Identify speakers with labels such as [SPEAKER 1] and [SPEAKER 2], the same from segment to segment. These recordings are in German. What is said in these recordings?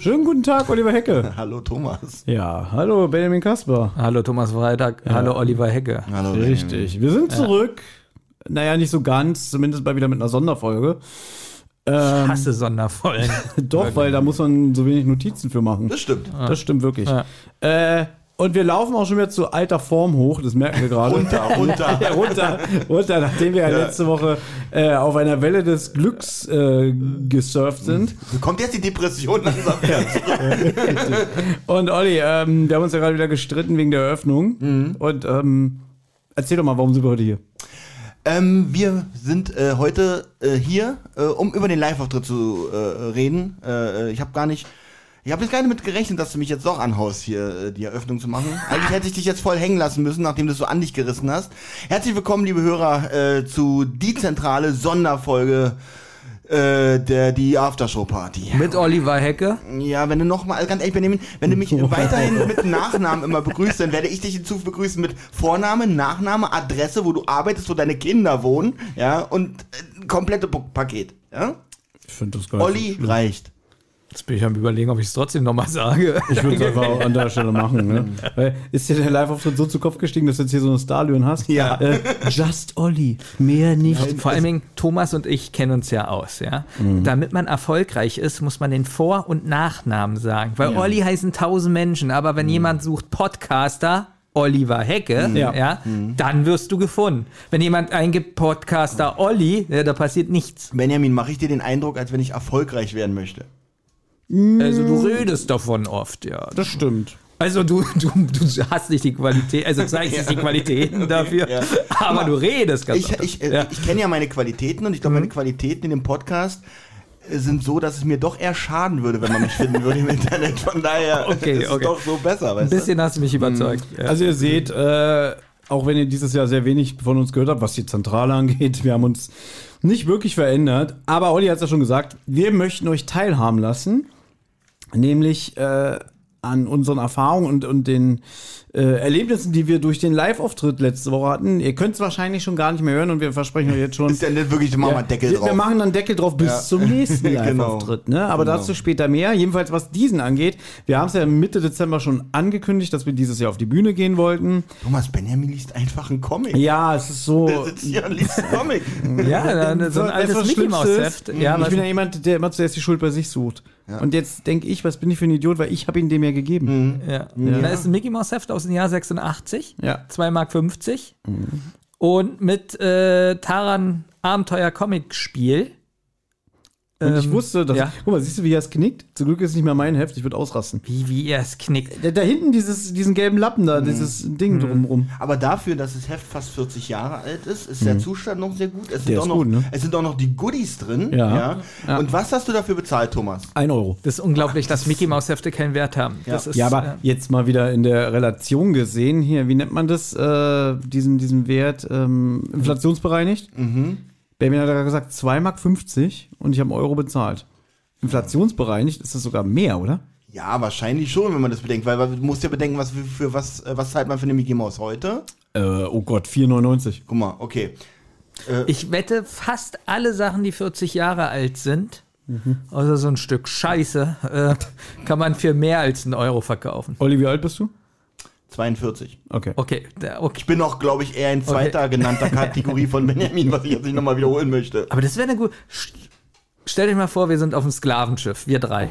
[SPEAKER 1] Schönen guten Tag, Oliver Hecke.
[SPEAKER 2] Hallo Thomas.
[SPEAKER 1] Ja, hallo Benjamin Kasper.
[SPEAKER 3] Hallo Thomas Freitag, hallo Oliver Hecke.
[SPEAKER 2] Hallo
[SPEAKER 1] Richtig, wir sind zurück. Naja, nicht so ganz, zumindest mal wieder mit einer Sonderfolge.
[SPEAKER 3] Ich hasse Sonderfolgen.
[SPEAKER 1] Doch, weil da muss man so wenig Notizen für machen.
[SPEAKER 2] Das stimmt.
[SPEAKER 1] Das stimmt wirklich. Und wir laufen auch schon wieder zu alter Form hoch, das merken wir gerade.
[SPEAKER 2] Runter.
[SPEAKER 1] Ja, runter, nachdem wir ja letzte Woche auf einer Welle des Glücks gesurft sind.
[SPEAKER 2] Kommt jetzt die Depression langsam?
[SPEAKER 1] Und Olli, wir haben uns ja gerade wieder gestritten wegen der Eröffnung. Und erzähl doch mal, warum sind wir heute hier?
[SPEAKER 2] Wir sind heute hier, um über den Live-Auftritt zu reden. Ich habe jetzt gar nicht mit gerechnet, dass du mich jetzt doch anhaust, hier die Eröffnung zu machen. Eigentlich hätte ich dich jetzt voll hängen lassen müssen, nachdem du es so an dich gerissen hast. Herzlich willkommen, liebe Hörer, zu die zentrale Sonderfolge die Aftershow-Party.
[SPEAKER 3] Mit Oliver Hecke.
[SPEAKER 2] Ja, wenn du nochmal, ganz ehrlich, Benjamin, wenn du mich weiterhin mit Nachnamen immer begrüßt, dann werde ich dich hinzu begrüßen mit Vorname, Nachname, Adresse, wo du arbeitest, wo deine Kinder wohnen, ja, und komplette Paket, ja?
[SPEAKER 1] Ich finde das gar nicht
[SPEAKER 2] Olli
[SPEAKER 1] so schlimm.
[SPEAKER 2] reicht.
[SPEAKER 3] Jetzt bin ich am Überlegen, ob ich es trotzdem nochmal sage.
[SPEAKER 1] Ich würde es einfach auch an der Stelle machen. Ne? Weil ist dir der Live-Auftritt so zu Kopf gestiegen, dass du jetzt hier so eine Starlöhn hast?
[SPEAKER 2] Ja.
[SPEAKER 1] Just Olli, mehr nicht.
[SPEAKER 3] Vor allen Dingen, Thomas und ich kennen uns ja aus, ja. Damit man erfolgreich ist, muss man den Vor- und Nachnamen sagen. Weil Olli heißen 1000 Menschen, aber wenn jemand sucht Podcaster, Oliver Hecke, dann wirst du gefunden. Wenn jemand eingibt Podcaster Olli, da passiert nichts.
[SPEAKER 2] Benjamin, mache ich dir den Eindruck, als wenn ich erfolgreich werden möchte?
[SPEAKER 3] Also du redest davon oft, ja.
[SPEAKER 1] Das stimmt.
[SPEAKER 3] Also du hast nicht die Qualität, also zeigst nicht die Qualitäten dafür, aber du redest ganz oft.
[SPEAKER 2] Ich kenne ja meine Qualitäten und ich glaube, meine Qualitäten in dem Podcast sind so, dass es mir doch eher schaden würde, wenn man mich finden würde im Internet. Von daher ist es doch so besser, weißt
[SPEAKER 3] Ein bisschen hast du mich überzeugt. Ja.
[SPEAKER 1] Also ihr seht, auch wenn ihr dieses Jahr sehr wenig von uns gehört habt, was die Zentrale angeht, wir haben uns nicht wirklich verändert. Aber Olli hat es ja schon gesagt, wir möchten euch teilhaben lassen, nämlich an unseren Erfahrungen und den Erlebnissen, die wir durch den Live-Auftritt letzte Woche hatten. Ihr könnt es wahrscheinlich schon gar nicht mehr hören und wir versprechen euch jetzt schon.
[SPEAKER 2] Ist ja nicht wirklich, machen wir einen Deckel drauf.
[SPEAKER 1] Wir machen dann Deckel drauf bis zum nächsten Live-Auftritt. Ne? Aber dazu später mehr. Jedenfalls, was diesen angeht. Wir haben es ja Mitte Dezember schon angekündigt, dass wir dieses Jahr auf die Bühne gehen wollten.
[SPEAKER 2] Thomas, Benjamin liest einfach einen Comic.
[SPEAKER 1] Ja, es ist so.
[SPEAKER 2] Der sitzt hier und liest einen Comic.
[SPEAKER 3] Ja, so ein altes Mickey Mouse Heft. Ja,
[SPEAKER 1] ich bin ja jemand, der immer zuerst die Schuld bei sich sucht. Ja. Und jetzt denke ich, was bin ich für ein Idiot, weil ich habe ihn dem ja gegeben.
[SPEAKER 3] Ja. Da ist ein Mickey Mouse Heft aus dem Jahr 86,
[SPEAKER 1] Ja.
[SPEAKER 3] 2,50 Mark. Und mit Taran Abenteuer Comic Spiel.
[SPEAKER 1] Und ich wusste, dass.
[SPEAKER 3] ja.
[SPEAKER 1] Guck mal, siehst du, wie er es knickt? Zum Glück ist es nicht mehr mein Heft, ich würde ausrasten.
[SPEAKER 3] Wie er es knickt.
[SPEAKER 1] Da hinten diesen gelben Lappen da, dieses Ding drumrum.
[SPEAKER 2] Aber dafür, dass das Heft fast 40 Jahre alt ist der Zustand noch sehr gut. Es sind,
[SPEAKER 1] Der
[SPEAKER 2] auch
[SPEAKER 1] ist
[SPEAKER 2] noch,
[SPEAKER 1] gut, ne?
[SPEAKER 2] es sind auch noch die Goodies drin.
[SPEAKER 1] Ja.
[SPEAKER 2] Und was hast du dafür bezahlt, Thomas?
[SPEAKER 1] 1 Euro.
[SPEAKER 3] Das ist unglaublich, dass Mickey Mouse Hefte keinen Wert haben. Das ist,
[SPEAKER 1] Ja, aber jetzt mal wieder in der Relation gesehen, hier, wie nennt man das, diesen Wert, inflationsbereinigt? Benjamin hat ja gesagt 2,50 Mark und ich habe 1 Euro bezahlt. Inflationsbereinigt ist das sogar mehr, oder?
[SPEAKER 2] Ja, wahrscheinlich schon, wenn man das bedenkt, weil du musst ja bedenken, was zahlt man für eine Mickey Mouse heute?
[SPEAKER 1] Oh Gott, 4,99.
[SPEAKER 2] Guck mal, okay.
[SPEAKER 3] Ich wette, fast alle Sachen, die 40 Jahre alt sind, also so ein Stück Scheiße, kann man für mehr als 1 Euro verkaufen.
[SPEAKER 1] Olli, wie alt bist du?
[SPEAKER 2] 42.
[SPEAKER 1] Okay.
[SPEAKER 3] Okay.
[SPEAKER 2] Ich bin auch, glaube ich, eher in zweiter genannter Kategorie von Benjamin, was ich jetzt nicht nochmal wiederholen möchte.
[SPEAKER 3] Aber das wäre eine gute. Stell dir mal vor, wir sind auf einem Sklavenschiff, wir 3.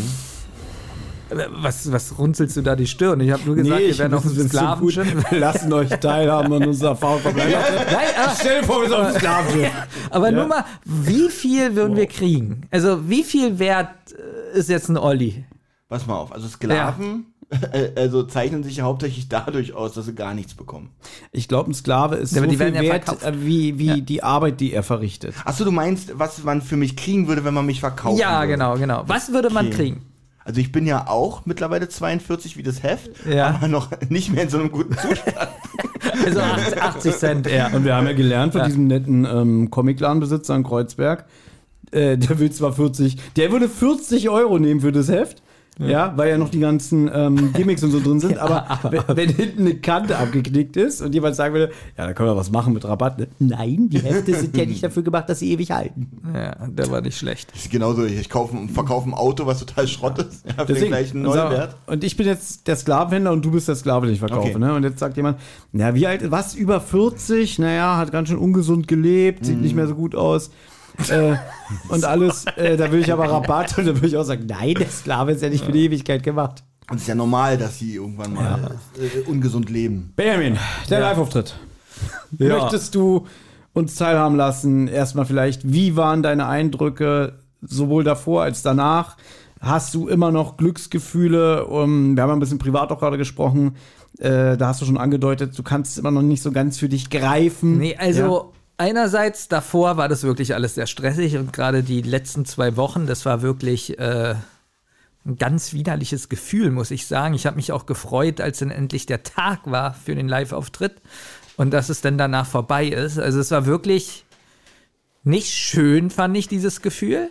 [SPEAKER 3] Was runzelst du da die Stirn? Ich habe nur gesagt, wir werden auf einem Sklavenschiff.
[SPEAKER 1] Wir lassen euch teilhaben an unserer Erfahrung. Stell dir vor, wir sind auf einem Sklavenschiff.
[SPEAKER 3] Aber nur mal, wie viel würden wir kriegen? Also wie viel wert ist jetzt ein Olli?
[SPEAKER 2] Pass mal auf, also Sklaven also zeichnen sich ja hauptsächlich dadurch aus, dass sie gar nichts bekommen.
[SPEAKER 1] Ich glaube, ein Sklave ist
[SPEAKER 3] Ja, aber
[SPEAKER 1] so
[SPEAKER 3] die
[SPEAKER 1] viel
[SPEAKER 3] werden ja
[SPEAKER 1] wert, wie die Arbeit, die er verrichtet.
[SPEAKER 2] Achso, du meinst, was man für mich kriegen würde, wenn man mich verkaufen würde?
[SPEAKER 3] Genau. Was würde man kriegen?
[SPEAKER 2] Also ich bin ja auch mittlerweile 42 wie das Heft,
[SPEAKER 3] Ja.
[SPEAKER 2] aber noch nicht mehr in so einem guten Zustand.
[SPEAKER 3] Also 80 Cent eher.
[SPEAKER 1] Und wir haben ja gelernt von diesem netten Comicladenbesitzer in Kreuzberg, der will zwar der würde 40 Euro nehmen für das Heft, Ja, weil ja noch die ganzen Gimmicks und so drin sind. Aber wenn hinten eine Kante abgeknickt ist und jemand sagen würde, ja, da können wir was machen mit Rabatt. Ne? Nein, die Hefte sind ja nicht dafür gemacht, dass sie ewig halten.
[SPEAKER 3] Ja, der war nicht schlecht.
[SPEAKER 2] Das ist genauso, ich verkaufe ein Auto, was total Schrott ist, ja, für den gleichen Neuwert.
[SPEAKER 1] Und ich bin jetzt der Sklavenhändler und du bist der Sklave, den ich verkaufe.
[SPEAKER 2] Okay.
[SPEAKER 1] Ne? Und jetzt sagt jemand, na, wie alt, was, über 40? Naja, hat ganz schön ungesund gelebt, sieht nicht mehr so gut aus. Und alles, da will ich aber Rabatt und da will ich auch sagen, nein, der Sklave ist ja nicht für die Ewigkeit gemacht.
[SPEAKER 2] Und es ist ja normal, dass sie irgendwann mal ungesund leben.
[SPEAKER 1] Benjamin, der Live-Auftritt.
[SPEAKER 3] Ja.
[SPEAKER 1] Möchtest du uns teilhaben lassen? Erstmal vielleicht, wie waren deine Eindrücke sowohl davor als danach? Hast du immer noch Glücksgefühle? Wir haben ein bisschen privat auch gerade gesprochen. Da hast du schon angedeutet, du kannst es immer noch nicht so ganz für dich greifen.
[SPEAKER 3] Nee, also einerseits davor war das wirklich alles sehr stressig und gerade die letzten 2 Wochen, das war wirklich ein ganz widerliches Gefühl, muss ich sagen. Ich habe mich auch gefreut, als dann endlich der Tag war für den Live-Auftritt und dass es dann danach vorbei ist. Also es war wirklich nicht schön, fand ich, dieses Gefühl.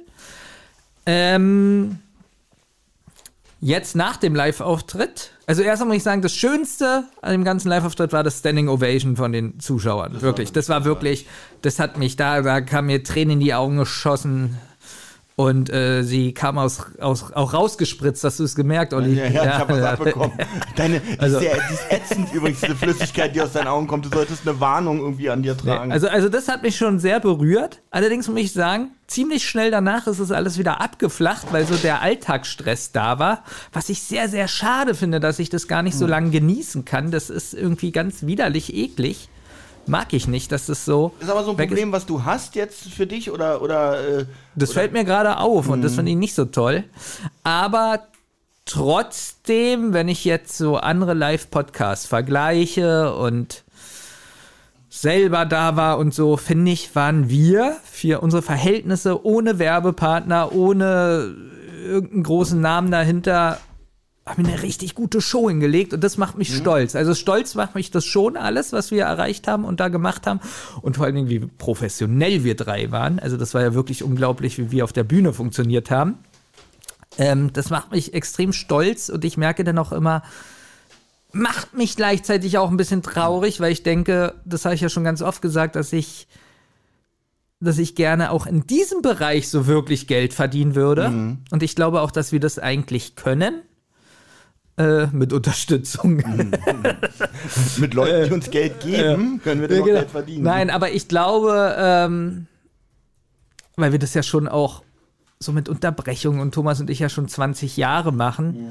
[SPEAKER 3] Jetzt nach dem Live-Auftritt, also erstmal muss ich sagen, das Schönste an dem ganzen Live-Auftritt war das Standing Ovation von den Zuschauern. Das war wirklich, das hat mich, da kamen mir Tränen in die Augen geschossen und sie kam auch rausgespritzt, hast du es gemerkt, Olli?
[SPEAKER 2] Ja, ich habe was abbekommen. Die ist ätzend übrigens, diese Flüssigkeit, die aus deinen Augen kommt. Du solltest eine Warnung irgendwie an dir tragen.
[SPEAKER 3] Also das hat mich schon sehr berührt. Allerdings muss ich sagen, ziemlich schnell danach ist es alles wieder abgeflacht, weil so der Alltagsstress da war. Was ich sehr, sehr schade finde, dass ich das gar nicht so lange genießen kann. Das ist irgendwie ganz widerlich eklig. Mag ich nicht, dass das so.
[SPEAKER 2] Ist aber so ein Problem, was du hast jetzt für dich oder
[SPEAKER 3] das fällt mir gerade auf und das finde ich nicht so toll. Aber trotzdem, wenn ich jetzt so andere Live-Podcasts vergleiche und selber da war und so, finde ich, waren wir für unsere Verhältnisse ohne Werbepartner, ohne irgendeinen großen Namen dahinter, haben wir eine richtig gute Show hingelegt und das macht mich stolz. Also stolz macht mich das schon alles, was wir erreicht haben und da gemacht haben und vor allen Dingen, wie professionell wir 3 waren. Also das war ja wirklich unglaublich, wie wir auf der Bühne funktioniert haben. Das macht mich extrem stolz und ich merke dann auch immer, macht mich gleichzeitig auch ein bisschen traurig, weil ich denke, das habe ich ja schon ganz oft gesagt, dass ich gerne auch in diesem Bereich so wirklich Geld verdienen würde. Und ich glaube auch, dass wir das eigentlich können. Mit Unterstützung.
[SPEAKER 2] Mit Leuten, die uns Geld geben, können wir dann auch Geld verdienen.
[SPEAKER 3] Nein, aber ich glaube, weil wir das ja schon auch so mit Unterbrechungen und Thomas und ich ja schon 20 Jahre machen,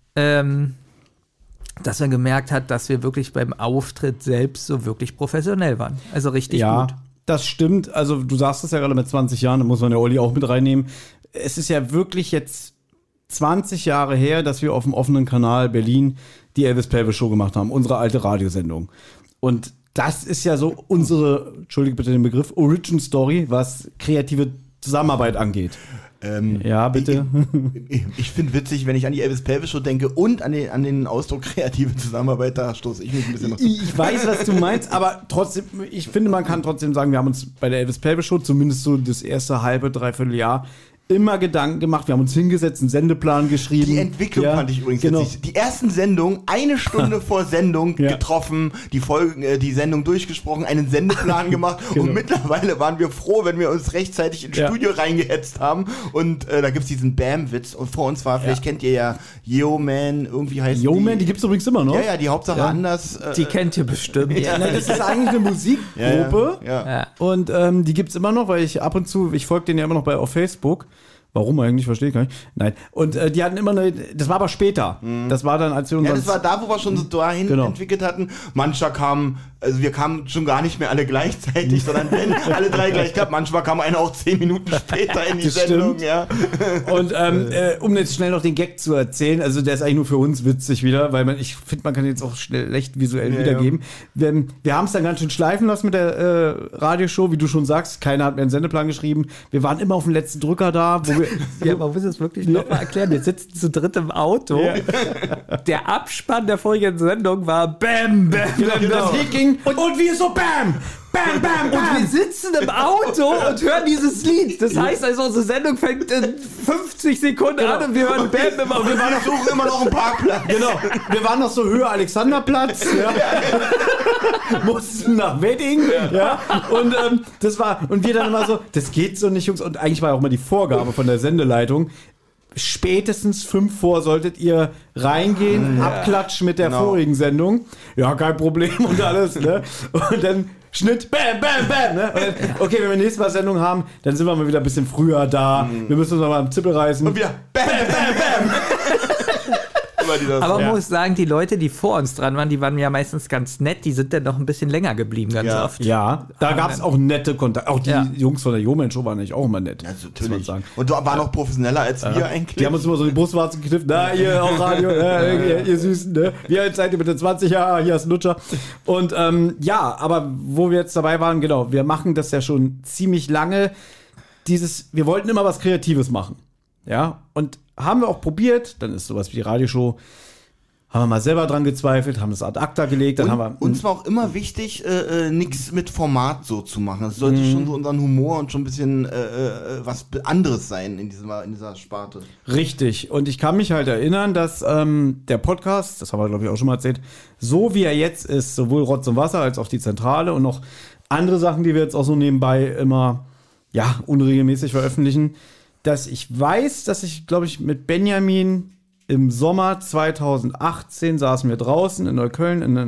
[SPEAKER 3] dass man gemerkt hat, dass wir wirklich beim Auftritt selbst so wirklich professionell waren. Also richtig gut.
[SPEAKER 1] Das stimmt. Also du sagst es ja gerade mit 20 Jahren, da muss man ja Olli auch mit reinnehmen. Es ist ja wirklich jetzt 20 Jahre her, dass wir auf dem offenen Kanal Berlin die Elvis Pelvis Show gemacht haben, unsere alte Radiosendung. Und das ist ja so unsere, entschuldige bitte den Begriff, Origin Story, was kreative Zusammenarbeit angeht. Ja, bitte.
[SPEAKER 2] Ich finde witzig, wenn ich an die Elvis Pelvis Show denke und an den Ausdruck kreative Zusammenarbeit, da stoße ich mich ein bisschen.
[SPEAKER 1] Ich weiß, was du meinst, aber trotzdem, ich finde, man kann trotzdem sagen, wir haben uns bei der Elvis Pelvis Show zumindest so das erste halbe, dreiviertel Jahr immer Gedanken gemacht. Wir haben uns hingesetzt, einen Sendeplan geschrieben.
[SPEAKER 2] Die Entwicklung fand ich übrigens witzig. Die ersten Sendungen, 1 Stunde vor Sendung getroffen, die Sendung durchgesprochen, einen Sendeplan gemacht und mittlerweile waren wir froh, wenn wir uns rechtzeitig ins Studio reingehetzt haben und da gibt's diesen Bam-Witz und vor uns war, vielleicht kennt ihr ja Yo Man, irgendwie heißt
[SPEAKER 1] Yo Man, die gibt's übrigens immer noch.
[SPEAKER 2] Ja, die Hauptsache anders.
[SPEAKER 3] Die kennt ihr bestimmt.
[SPEAKER 1] Nein, das ist eigentlich eine Musikgruppe und die gibt's immer noch, weil ich ab und zu, ich folge denen ja immer noch auf Facebook. Warum eigentlich? Verstehe ich gar nicht. Nein. Und die hatten immer das war aber später. Das war dann, als wir uns.
[SPEAKER 2] Ja, das war da, wo wir schon so dahin entwickelt hatten. Mancher kamen, also wir kamen schon gar nicht mehr alle gleichzeitig, sondern wenn alle 3 gleich gab, manchmal kam einer auch 10 Minuten später in die Sendung, ja.
[SPEAKER 1] Und um jetzt schnell noch den Gag zu erzählen, also der ist eigentlich nur für uns witzig wieder, weil ich finde, man kann jetzt auch schlecht visuell wiedergeben. Wir haben es dann ganz schön schleifen lassen mit der Radioshow, wie du schon sagst. Keiner hat mehr einen Sendeplan geschrieben. Wir waren immer auf dem letzten Drücker da, wo wir
[SPEAKER 3] man muss es wirklich nochmal erklären. Wir sitzen zu dritt im Auto. Der Abspann der vorigen Sendung war Bam, Bam, Bam.
[SPEAKER 1] Das ging Wedding und wir so BAM! Bam, bam, bam!
[SPEAKER 3] Und wir sitzen im Auto und hören dieses Lied. Das heißt also, unsere Sendung fängt in 50 Sekunden an und wir hören Bam immer. Und wir
[SPEAKER 2] suchen immer noch einen Parkplatz.
[SPEAKER 1] Genau. Wir waren noch so Höhe Alexanderplatz. Ja. Mussten nach Wedding. Ja. Und und wir dann immer so, das geht so nicht, Jungs. Und eigentlich war auch immer die Vorgabe von der Sendeleitung. Spätestens 5 vor solltet ihr reingehen, abklatschen mit der vorigen Sendung. Ja, kein Problem und alles. Ne? Und dann Schnitt, bam, bam, bam. Ne? Und dann, okay, wenn wir nächstes Mal Sendung haben, dann sind wir mal wieder ein bisschen früher da. Wir müssen uns noch mal am Zippel reißen.
[SPEAKER 2] Und wieder bam, bam, bam.
[SPEAKER 3] Aber man muss sagen, die Leute, die vor uns dran waren, die waren ja meistens ganz nett, die sind dann noch ein bisschen länger geblieben, ganz oft.
[SPEAKER 1] Ja, da gab es auch nette Kontakte. Auch die Jungs von der Jo-Man-Show waren eigentlich auch immer nett.
[SPEAKER 2] Ja, natürlich. Und du waren noch professioneller als wir eigentlich.
[SPEAKER 1] Die haben uns immer so die Brustwarzen geknifft. Na, ihr auch Radio, ihr Süßen, ne? Wie alt seid ihr bitte? 20 Jahre, hier ist ein Lutscher. Und aber wo wir jetzt dabei waren, genau, wir machen das ja schon ziemlich lange. Wir wollten immer was Kreatives machen. Ja, und haben wir auch probiert, dann ist sowas wie die Radioshow, haben wir mal selber dran gezweifelt, haben das ad acta gelegt, dann haben wir...
[SPEAKER 2] Uns war auch immer wichtig, nichts mit Format so zu machen. Es sollte schon so unseren Humor und schon ein bisschen was anderes sein in dieser Sparte.
[SPEAKER 1] Richtig, und ich kann mich halt erinnern, dass der Podcast, das haben wir glaube ich auch schon mal erzählt, so wie er jetzt ist, sowohl Rotz und Wasser als auch die Zentrale und noch andere Sachen, die wir jetzt auch so nebenbei immer unregelmäßig veröffentlichen, dass ich weiß, dass ich, glaube ich, mit Benjamin im Sommer 2018 saßen wir draußen in Neukölln in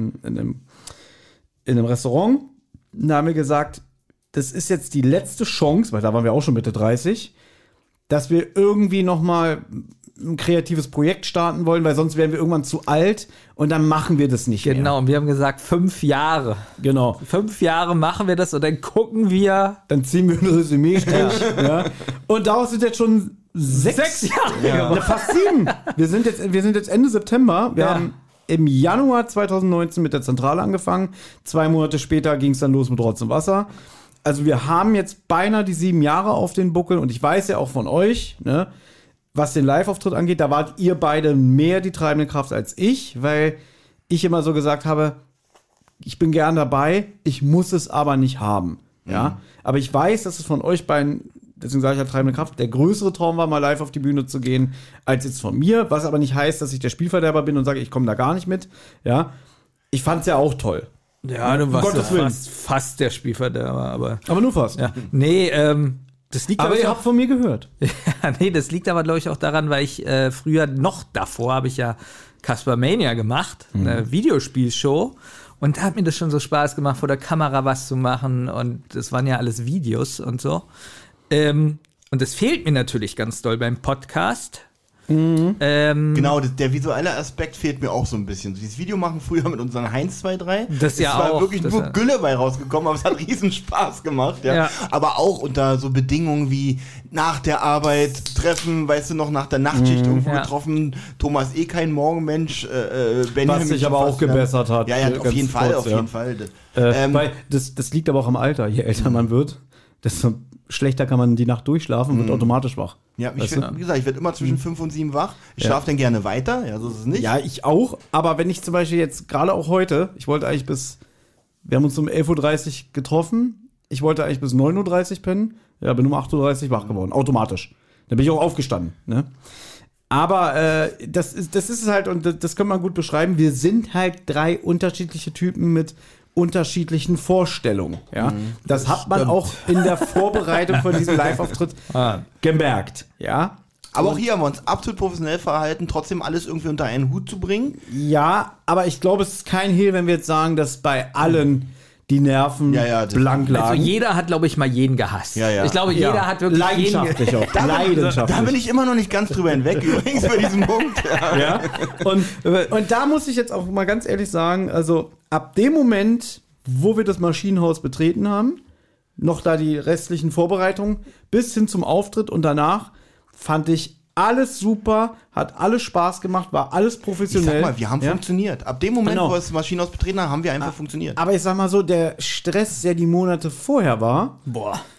[SPEAKER 1] einem Restaurant. Da haben wir gesagt, das ist jetzt die letzte Chance, weil da waren wir auch schon Mitte 30, dass wir irgendwie noch mal ein kreatives Projekt starten wollen, weil sonst wären wir irgendwann zu alt und dann machen wir das nicht mehr.
[SPEAKER 3] Genau, und wir haben gesagt, 5 Jahre.
[SPEAKER 1] Genau.
[SPEAKER 3] 5 Jahre machen wir das und dann gucken wir.
[SPEAKER 1] Dann ziehen wir ein Resümee-Strich. Ja. Und daraus sind jetzt schon 6 Jahre. Ja, fast 7. Wir sind jetzt Ende September. Wir haben im Januar 2019 mit der Zentrale angefangen. 2 Monate später ging es dann los mit Rotz und Wasser. Also wir haben jetzt beinahe die 7 Jahre auf den Buckel und ich weiß ja auch von euch, ne, was den Live-Auftritt angeht, da wart ihr beide mehr die treibende Kraft als ich, weil ich immer so gesagt habe, ich bin gern dabei, ich muss es aber nicht haben. Ja? Aber ich weiß, dass es von euch beiden, deswegen sage ich ja treibende Kraft, der größere Traum war, mal live auf die Bühne zu gehen, als jetzt von mir, was aber nicht heißt, dass ich der Spielverderber bin und sage, ich komme da gar nicht mit. Ja? Ich fand's ja auch toll.
[SPEAKER 3] Ja, du warst fast der Spielverderber, aber
[SPEAKER 1] nur fast.
[SPEAKER 3] Ja. Nee, das liegt
[SPEAKER 1] aber ihr habt von mir gehört.
[SPEAKER 3] Ja, nee, das liegt aber, glaube ich, auch daran, weil ich früher noch davor habe ich ja Casper Mania gemacht, eine Videospielshow. Und da hat mir das schon so Spaß gemacht, vor der Kamera was zu machen. Und das waren ja alles Videos und so. Und das fehlt mir natürlich ganz doll beim Podcast.
[SPEAKER 2] Genau, der visuelle Aspekt fehlt mir auch so ein bisschen. Dieses Video machen früher mit unseren Heinz 2.3.
[SPEAKER 3] Das ja
[SPEAKER 2] war
[SPEAKER 3] auch.
[SPEAKER 2] Wirklich nur Gülle bei rausgekommen, aber es hat riesen Spaß gemacht. Ja. Aber auch unter so Bedingungen wie nach der Arbeit treffen, weißt du noch, nach der Nachtschicht irgendwo getroffen. Thomas kein Morgenmensch.
[SPEAKER 1] Was sich aber auch gebessert hat.
[SPEAKER 2] Ja, auf jeden Fall, auf jeden Fall.
[SPEAKER 1] Weil das liegt aber auch am Alter. Je älter man wird, desto schlechter kann man die Nacht durchschlafen und wird automatisch wach.
[SPEAKER 2] Ja, wie gesagt, ich werde immer zwischen 5 und 7 wach. Ich schlafe dann gerne weiter, so ist es nicht.
[SPEAKER 1] Ja, ich auch, aber wenn ich zum Beispiel jetzt, gerade auch heute, wir haben uns um 11.30 Uhr getroffen, ich wollte eigentlich bis 9.30 Uhr pennen, bin um 8.30 Uhr wach geworden, automatisch. Dann bin ich auch aufgestanden, ne? Aber das ist es halt, und das kann man gut beschreiben, wir sind halt 3 unterschiedliche Typen mit unterschiedlichen Vorstellungen. Ja? Das hat man auch in der Vorbereitung von diesem Live-Auftritt gemerkt. Ja?
[SPEAKER 2] Aber auch hier haben wir uns absolut professionell verhalten, trotzdem alles irgendwie unter einen Hut zu bringen.
[SPEAKER 1] Ja, aber ich glaube, es ist kein Hehl, wenn wir jetzt sagen, dass bei allen die Nerven blank lagen.
[SPEAKER 3] Also jeder hat, glaube ich, mal jeden gehasst.
[SPEAKER 2] Ja.
[SPEAKER 3] Ich glaube, jeder hat wirklich
[SPEAKER 1] leidenschaftlich
[SPEAKER 3] jeden
[SPEAKER 1] auch. Leidenschaftlich.
[SPEAKER 2] Da bin ich immer noch nicht ganz drüber hinweg, übrigens, bei diesem Punkt.
[SPEAKER 1] Ja. Und da muss ich jetzt auch mal ganz ehrlich sagen, also ab dem Moment, wo wir das Maschinenhaus betreten haben, noch da die restlichen Vorbereitungen, bis hin zum Auftritt und danach, fand ich alles super, hat alles Spaß gemacht, war alles professionell.
[SPEAKER 2] Ich sag mal, wir haben funktioniert. Ab dem Moment, wo wir das Maschinenhaus betreten haben, haben wir einfach funktioniert.
[SPEAKER 1] Aber ich sag mal so, der Stress, der die Monate vorher war,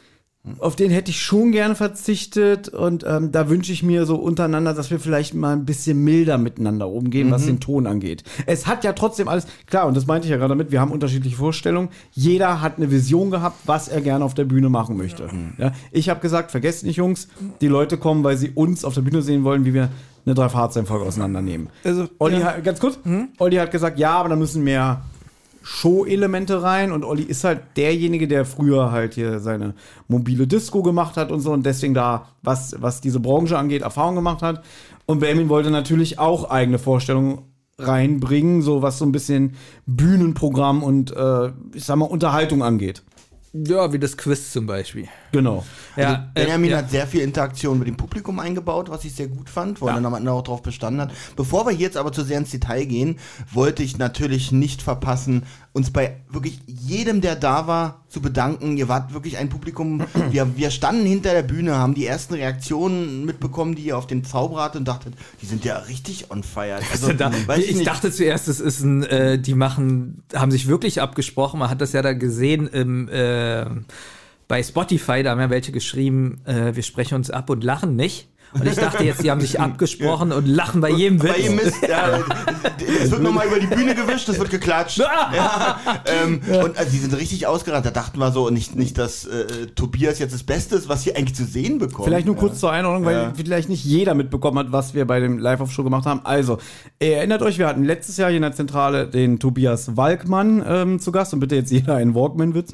[SPEAKER 1] Auf den hätte ich schon gerne verzichtet und da wünsche ich mir so untereinander, dass wir vielleicht mal ein bisschen milder miteinander umgehen, was den Ton angeht. Es hat ja trotzdem alles, klar, und das meinte ich ja gerade damit, wir haben unterschiedliche Vorstellungen. Jeder hat eine Vision gehabt, was er gerne auf der Bühne machen möchte. Ja, ich habe gesagt, vergesst nicht, Jungs, die Leute kommen, weil sie uns auf der Bühne sehen wollen, wie wir eine 3-Fahrzeichen-Folge auseinandernehmen.
[SPEAKER 3] Also,
[SPEAKER 1] Olli hat, ganz kurz, Olli hat gesagt, ja, aber da müssen mehr Show-Elemente rein und Olli ist halt derjenige, der früher halt hier seine mobile Disco gemacht hat und so und deswegen da, was diese Branche angeht, Erfahrung gemacht hat. Und Benjamin wollte natürlich auch eigene Vorstellungen reinbringen, so was so ein bisschen Bühnenprogramm und ich sag mal Unterhaltung angeht.
[SPEAKER 3] Ja, wie das Quiz zum Beispiel.
[SPEAKER 1] Genau.
[SPEAKER 3] Ja,
[SPEAKER 2] Benjamin hat sehr viel Interaktion mit dem Publikum eingebaut, was ich sehr gut fand, wo er dann am Ende auch drauf bestanden hat. Bevor wir jetzt aber zu sehr ins Detail gehen, wollte ich natürlich nicht verpassen, uns bei wirklich jedem, der da war, zu bedanken. Ihr wart wirklich ein Publikum, wir standen hinter der Bühne, haben die ersten Reaktionen mitbekommen, die ihr auf den Zauberer hattet und dachtet, die sind ja richtig on fire. Also,
[SPEAKER 3] ich dachte zuerst, es ist haben sich wirklich abgesprochen, man hat das ja da gesehen bei Spotify, da haben ja welche geschrieben, wir sprechen uns ab und lachen nicht. Und ich dachte jetzt, die haben sich abgesprochen und lachen bei jedem Witz.
[SPEAKER 2] Bei jedem Mist, ja. Es wird nochmal über die Bühne gewischt, es wird geklatscht. Ja, und also, die sind richtig ausgerannt. Da dachten wir so, nicht dass Tobias jetzt das Beste ist, was hier eigentlich zu sehen bekommt.
[SPEAKER 1] Vielleicht nur kurz zur Einordnung, weil vielleicht nicht jeder mitbekommen hat, was wir bei dem Live-Off-Show gemacht haben. Also, ihr erinnert euch, wir hatten letztes Jahr hier in der Zentrale den Tobias Walkmann zu Gast und bitte jetzt jeder einen Walkman-Witz.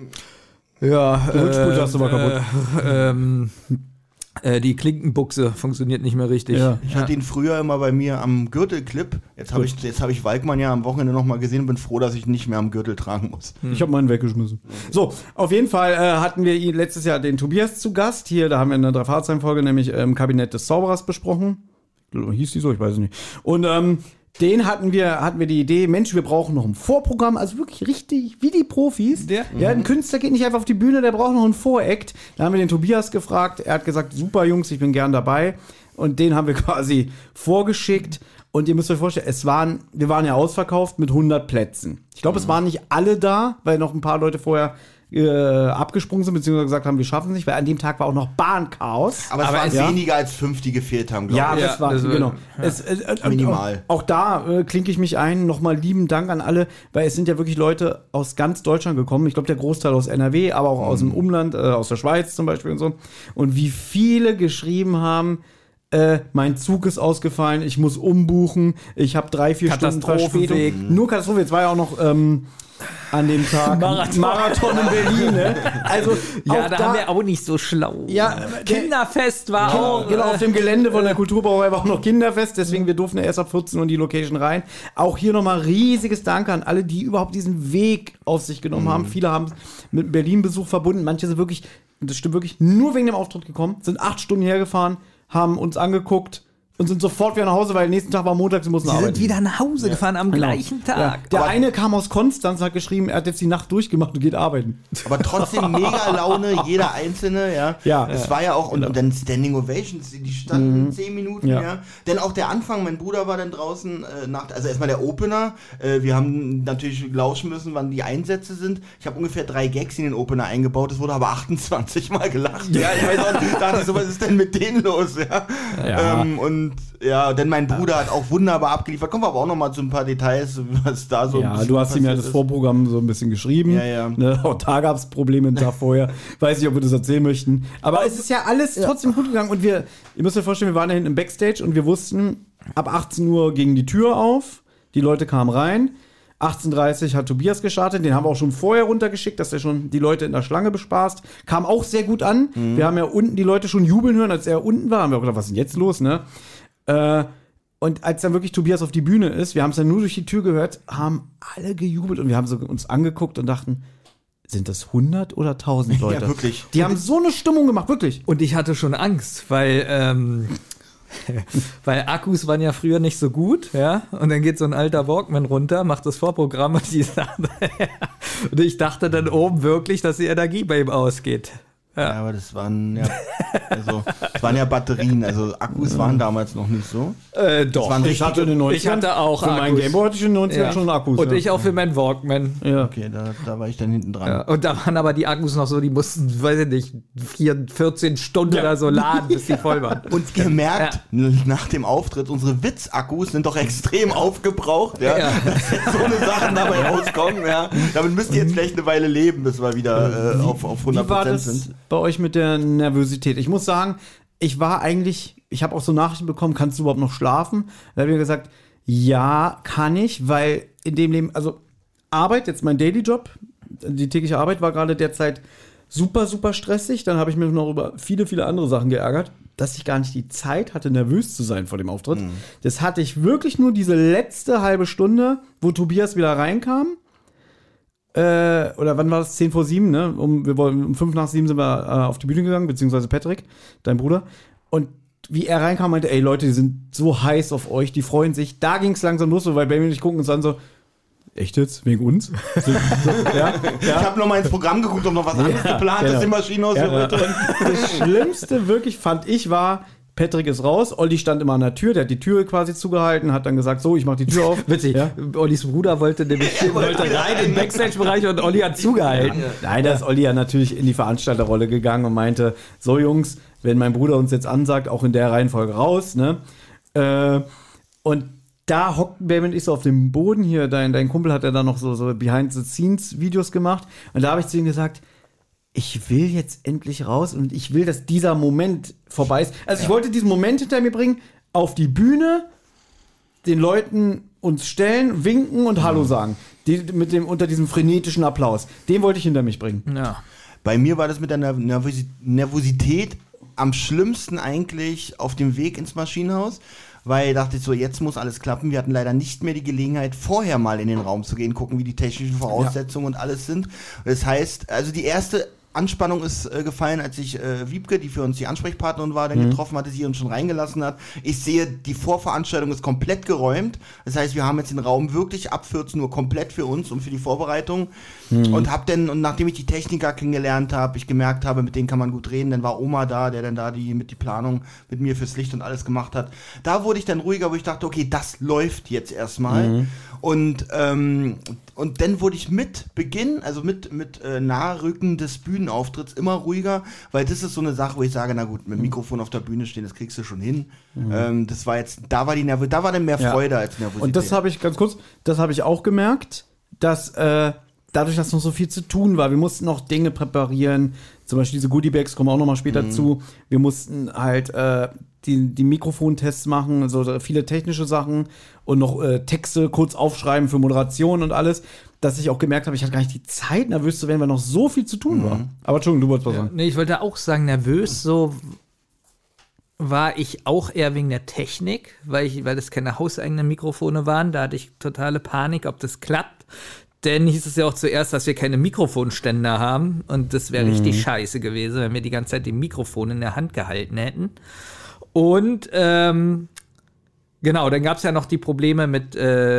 [SPEAKER 1] Ja, der Rückspult hast du mal kaputt.
[SPEAKER 3] Die Klinkenbuchse funktioniert nicht mehr richtig.
[SPEAKER 1] Ja.
[SPEAKER 2] Ich hatte ihn früher immer bei mir am Gürtelclip. Jetzt habe ich Walkmann ja am Wochenende nochmal gesehen und bin froh, dass ich nicht mehr am Gürtel tragen muss.
[SPEAKER 1] Ich habe meinen weggeschmissen. So, auf jeden Fall hatten wir letztes Jahr den Tobias zu Gast. Hier, da haben wir eine 3-Fahrzeichen-Folge, nämlich im Kabinett des Zauberers besprochen. Hieß die so? Ich weiß es nicht. Und den hatten wir die Idee, Mensch, wir brauchen noch ein Vorprogramm, also wirklich richtig wie die Profis. Ja, ein Künstler geht nicht einfach auf die Bühne, der braucht noch ein Voract. Da haben wir den Tobias gefragt, er hat gesagt, super Jungs, ich bin gern dabei. Und den haben wir quasi vorgeschickt. Und ihr müsst euch vorstellen, wir waren ja ausverkauft mit 100 Plätzen. Ich glaube, es waren nicht alle da, weil noch ein paar Leute vorher abgesprungen sind, beziehungsweise gesagt haben, wir schaffen es nicht, weil an dem Tag war auch noch Bahnchaos.
[SPEAKER 2] Aber es waren weniger als 5, die gefehlt haben, glaube ich.
[SPEAKER 1] Ja, das war, genau.
[SPEAKER 2] Minimal.
[SPEAKER 1] Auch da klinke ich mich ein. Nochmal lieben Dank an alle, weil es sind ja wirklich Leute aus ganz Deutschland gekommen. Ich glaube, der Großteil aus NRW, aber auch aus dem Umland, aus der Schweiz zum Beispiel und so. Und wie viele geschrieben haben, mein Zug ist ausgefallen, ich muss umbuchen, ich habe 3-4 Stunden Verspätung. Nur Katastrophe, jetzt war ja auch noch an dem Tag Marathon in Berlin, ne? Also
[SPEAKER 3] ja, da haben wir auch nicht so schlau.
[SPEAKER 1] Ja,
[SPEAKER 3] Kinderfest war auch.
[SPEAKER 1] Genau, auf dem Gelände von der Kulturbrauerei war auch noch Kinderfest, deswegen wir durften ja erst ab 14 Uhr in die Location rein. Auch hier nochmal riesiges Dank an alle, die überhaupt diesen Weg auf sich genommen haben. Viele haben mit einem Berlin-Besuch verbunden, manche sind wirklich, und das stimmt wirklich, nur wegen dem Auftritt gekommen, sind 8 Stunden hergefahren, haben uns angeguckt und sind sofort wieder nach Hause, weil nächsten Tag war Montag, sie mussten arbeiten.
[SPEAKER 3] Sie sind wieder nach Hause gefahren am gleichen Tag.
[SPEAKER 1] Ja. Der eine kam aus Konstanz und hat geschrieben, er hat jetzt die Nacht durchgemacht und geht arbeiten.
[SPEAKER 2] Aber trotzdem mega Laune, jeder Einzelne, ja. Es war ja auch, und dann Standing Ovations, die standen 10 Minuten, ja. Denn auch der Anfang, mein Bruder war dann draußen, also erstmal der Opener, wir haben natürlich lauschen müssen, wann die Einsätze sind. Ich habe ungefähr 3 Gags in den Opener eingebaut, es wurde aber 28 Mal gelacht. Ja, ich weiß auch nicht, dachte ich so, was ist denn mit denen los, ja. Und ja, denn mein Bruder hat auch wunderbar abgeliefert. Kommen wir aber auch noch mal zu ein paar Details, was da so.
[SPEAKER 1] Ja, du hast ihm ja das Vorprogramm so ein bisschen geschrieben.
[SPEAKER 2] Ja.
[SPEAKER 1] Ne, auch da gab es Probleme einen Tag vorher. Weiß nicht, ob wir das erzählen möchten. Aber es ist ja alles trotzdem gut gegangen. Und ihr müsst euch vorstellen, wir waren da hinten im Backstage und wir wussten, ab 18 Uhr ging die Tür auf. Die Leute kamen rein. 18:30 hat Tobias gestartet, den haben wir auch schon vorher runtergeschickt, dass er schon die Leute in der Schlange bespaßt. Kam auch sehr gut an. Wir haben ja unten die Leute schon jubeln hören, als er unten war. Haben wir auch gedacht, was ist denn jetzt los, ne? Und als dann wirklich Tobias auf die Bühne ist, wir haben es dann nur durch die Tür gehört, haben alle gejubelt und wir haben so uns angeguckt und dachten, sind das 100 oder 1000 Leute?
[SPEAKER 2] Ja, wirklich.
[SPEAKER 1] Die haben so eine Stimmung gemacht, wirklich.
[SPEAKER 3] Und ich hatte schon Angst, weil Akkus waren ja früher nicht so gut, ja. Und dann geht so ein alter Walkman runter, macht das Vorprogramm und und ich dachte dann oben wirklich, dass die Energie bei ihm ausgeht.
[SPEAKER 2] Ja, aber das waren ja Batterien, also Akkus waren damals noch nicht so.
[SPEAKER 3] Doch.
[SPEAKER 2] waren
[SPEAKER 1] Ich hatte in den 90ern,
[SPEAKER 3] Ich hatte auch
[SPEAKER 1] für meinen
[SPEAKER 3] Akkus.
[SPEAKER 1] Gameboy hatte ich in den 90ern schon Akkus.
[SPEAKER 3] Und
[SPEAKER 1] ja.
[SPEAKER 3] ich auch für meinen Walkman.
[SPEAKER 1] Ja.
[SPEAKER 2] Okay, da war ich dann hinten dran.
[SPEAKER 3] Ja, und da waren aber die Akkus noch so, die mussten, weiß ich nicht, 14 Stunden oder so laden, bis die voll waren.
[SPEAKER 2] Und ihr merkt, nach dem Auftritt, unsere Witzakkus sind doch extrem aufgebraucht, ja.
[SPEAKER 3] Ja.
[SPEAKER 2] Dass jetzt so eine Sachen dabei rauskommen, ja. Damit müsst ihr jetzt vielleicht eine Weile leben, bis wir wieder auf 100%
[SPEAKER 1] Wie war das
[SPEAKER 2] sind.
[SPEAKER 1] bei euch mit der Nervosität? Ich muss sagen, ich habe auch so Nachrichten bekommen, kannst du überhaupt noch schlafen? Da habe ich mir gesagt, ja, kann ich, weil in dem Leben, also Arbeit, jetzt mein Daily-Job, die tägliche Arbeit war gerade derzeit super, super stressig. Dann habe ich mich noch über viele, viele andere Sachen geärgert, dass ich gar nicht die Zeit hatte, nervös zu sein vor dem Auftritt. Das hatte ich wirklich nur diese letzte halbe Stunde, wo Tobias wieder reinkam. Oder wann war das? 10 vor 7, ne? Um 5 nach 7 sind wir auf die Bühne gegangen, beziehungsweise Patrick, dein Bruder. Und wie er reinkam, meinte, ey Leute, die sind so heiß auf euch, die freuen sich. Da ging es langsam los, weil Benjamin und ich gucken uns an so, echt jetzt? Wegen uns? Ja.
[SPEAKER 2] Ich habe noch mal ins Programm geguckt, ob noch was anderes geplant ist im Maschinenhaus hier heute.
[SPEAKER 1] Und das Schlimmste wirklich, fand ich, war, Patrick ist raus, Olli stand immer an der Tür, der hat die Tür quasi zugehalten, hat dann gesagt, so, ich mach die Tür auf.
[SPEAKER 3] Witzig,
[SPEAKER 1] Ja.
[SPEAKER 3] Ollis Bruder wollte rein in den Backstage-Bereich und Olli hat zugehalten.
[SPEAKER 1] Nein, da ist Olli ja natürlich in die Veranstalterrolle gegangen und meinte, so Jungs, wenn mein Bruder uns jetzt ansagt, auch in der Reihenfolge raus, ne? Und da hockten Benjamin und ich so auf dem Boden hier, dein Kumpel hat ja dann noch so Behind-the-Scenes-Videos gemacht und da habe ich zu ihm gesagt, ich will jetzt endlich raus und ich will, dass dieser Moment vorbei ist. Also ich wollte diesen Moment hinter mir bringen, auf die Bühne, den Leuten uns stellen, winken und Hallo sagen. Unter diesem frenetischen Applaus. Den wollte ich hinter mich bringen.
[SPEAKER 3] Ja.
[SPEAKER 2] Bei mir war das mit der Nervosität am schlimmsten eigentlich auf dem Weg ins Maschinenhaus, weil ich dachte so, jetzt muss alles klappen. Wir hatten leider nicht mehr die Gelegenheit, vorher mal in den Raum zu gehen, gucken, wie die technischen Voraussetzungen und alles sind. Das heißt, also die erste Anspannung ist gefallen, als ich Wiebke, die für uns die Ansprechpartnerin war, dann getroffen hatte, sie uns schon reingelassen hat. Ich sehe, die Vorveranstaltung ist komplett geräumt. Das heißt, wir haben jetzt den Raum wirklich ab 14 Uhr komplett für uns und für die Vorbereitung. Und nachdem ich die Techniker kennengelernt habe, ich gemerkt habe, mit denen kann man gut reden, dann war Oma da, der dann da die Planung mit mir fürs Licht und alles gemacht hat. Da wurde ich dann ruhiger, wo ich dachte, okay, das läuft jetzt erstmal. Und dann wurde ich mit Beginn, also mit Nahrücken des Bühnenauftritts immer ruhiger, weil das ist so eine Sache, wo ich sage, na gut, mit dem Mikrofon auf der Bühne stehen, das kriegst du schon hin. Das war jetzt, da war dann mehr Freude als Nervosität.
[SPEAKER 1] Und das habe ich, ganz kurz, das habe ich auch gemerkt, dass dadurch, dass noch so viel zu tun war, wir mussten noch Dinge präparieren, zum Beispiel diese Goodiebags kommen auch noch mal später zu. Wir mussten halt die Mikrofontests machen, so viele technische Sachen und noch Texte kurz aufschreiben für Moderation und alles, dass ich auch gemerkt habe, ich hatte gar nicht die Zeit, nervös zu werden, weil noch so viel zu tun war. Aber Entschuldigung, du wolltest was sagen.
[SPEAKER 3] Nee, ich wollte auch sagen, nervös so war ich auch eher wegen der Technik, weil das keine hauseigenen Mikrofone waren. Da hatte ich totale Panik, ob das klappt. Denn hieß es ja auch zuerst, dass wir keine Mikrofonständer haben. Und das wäre richtig scheiße gewesen, wenn wir die ganze Zeit die Mikrofone in der Hand gehalten hätten. Und genau, dann gab es ja noch die Probleme mit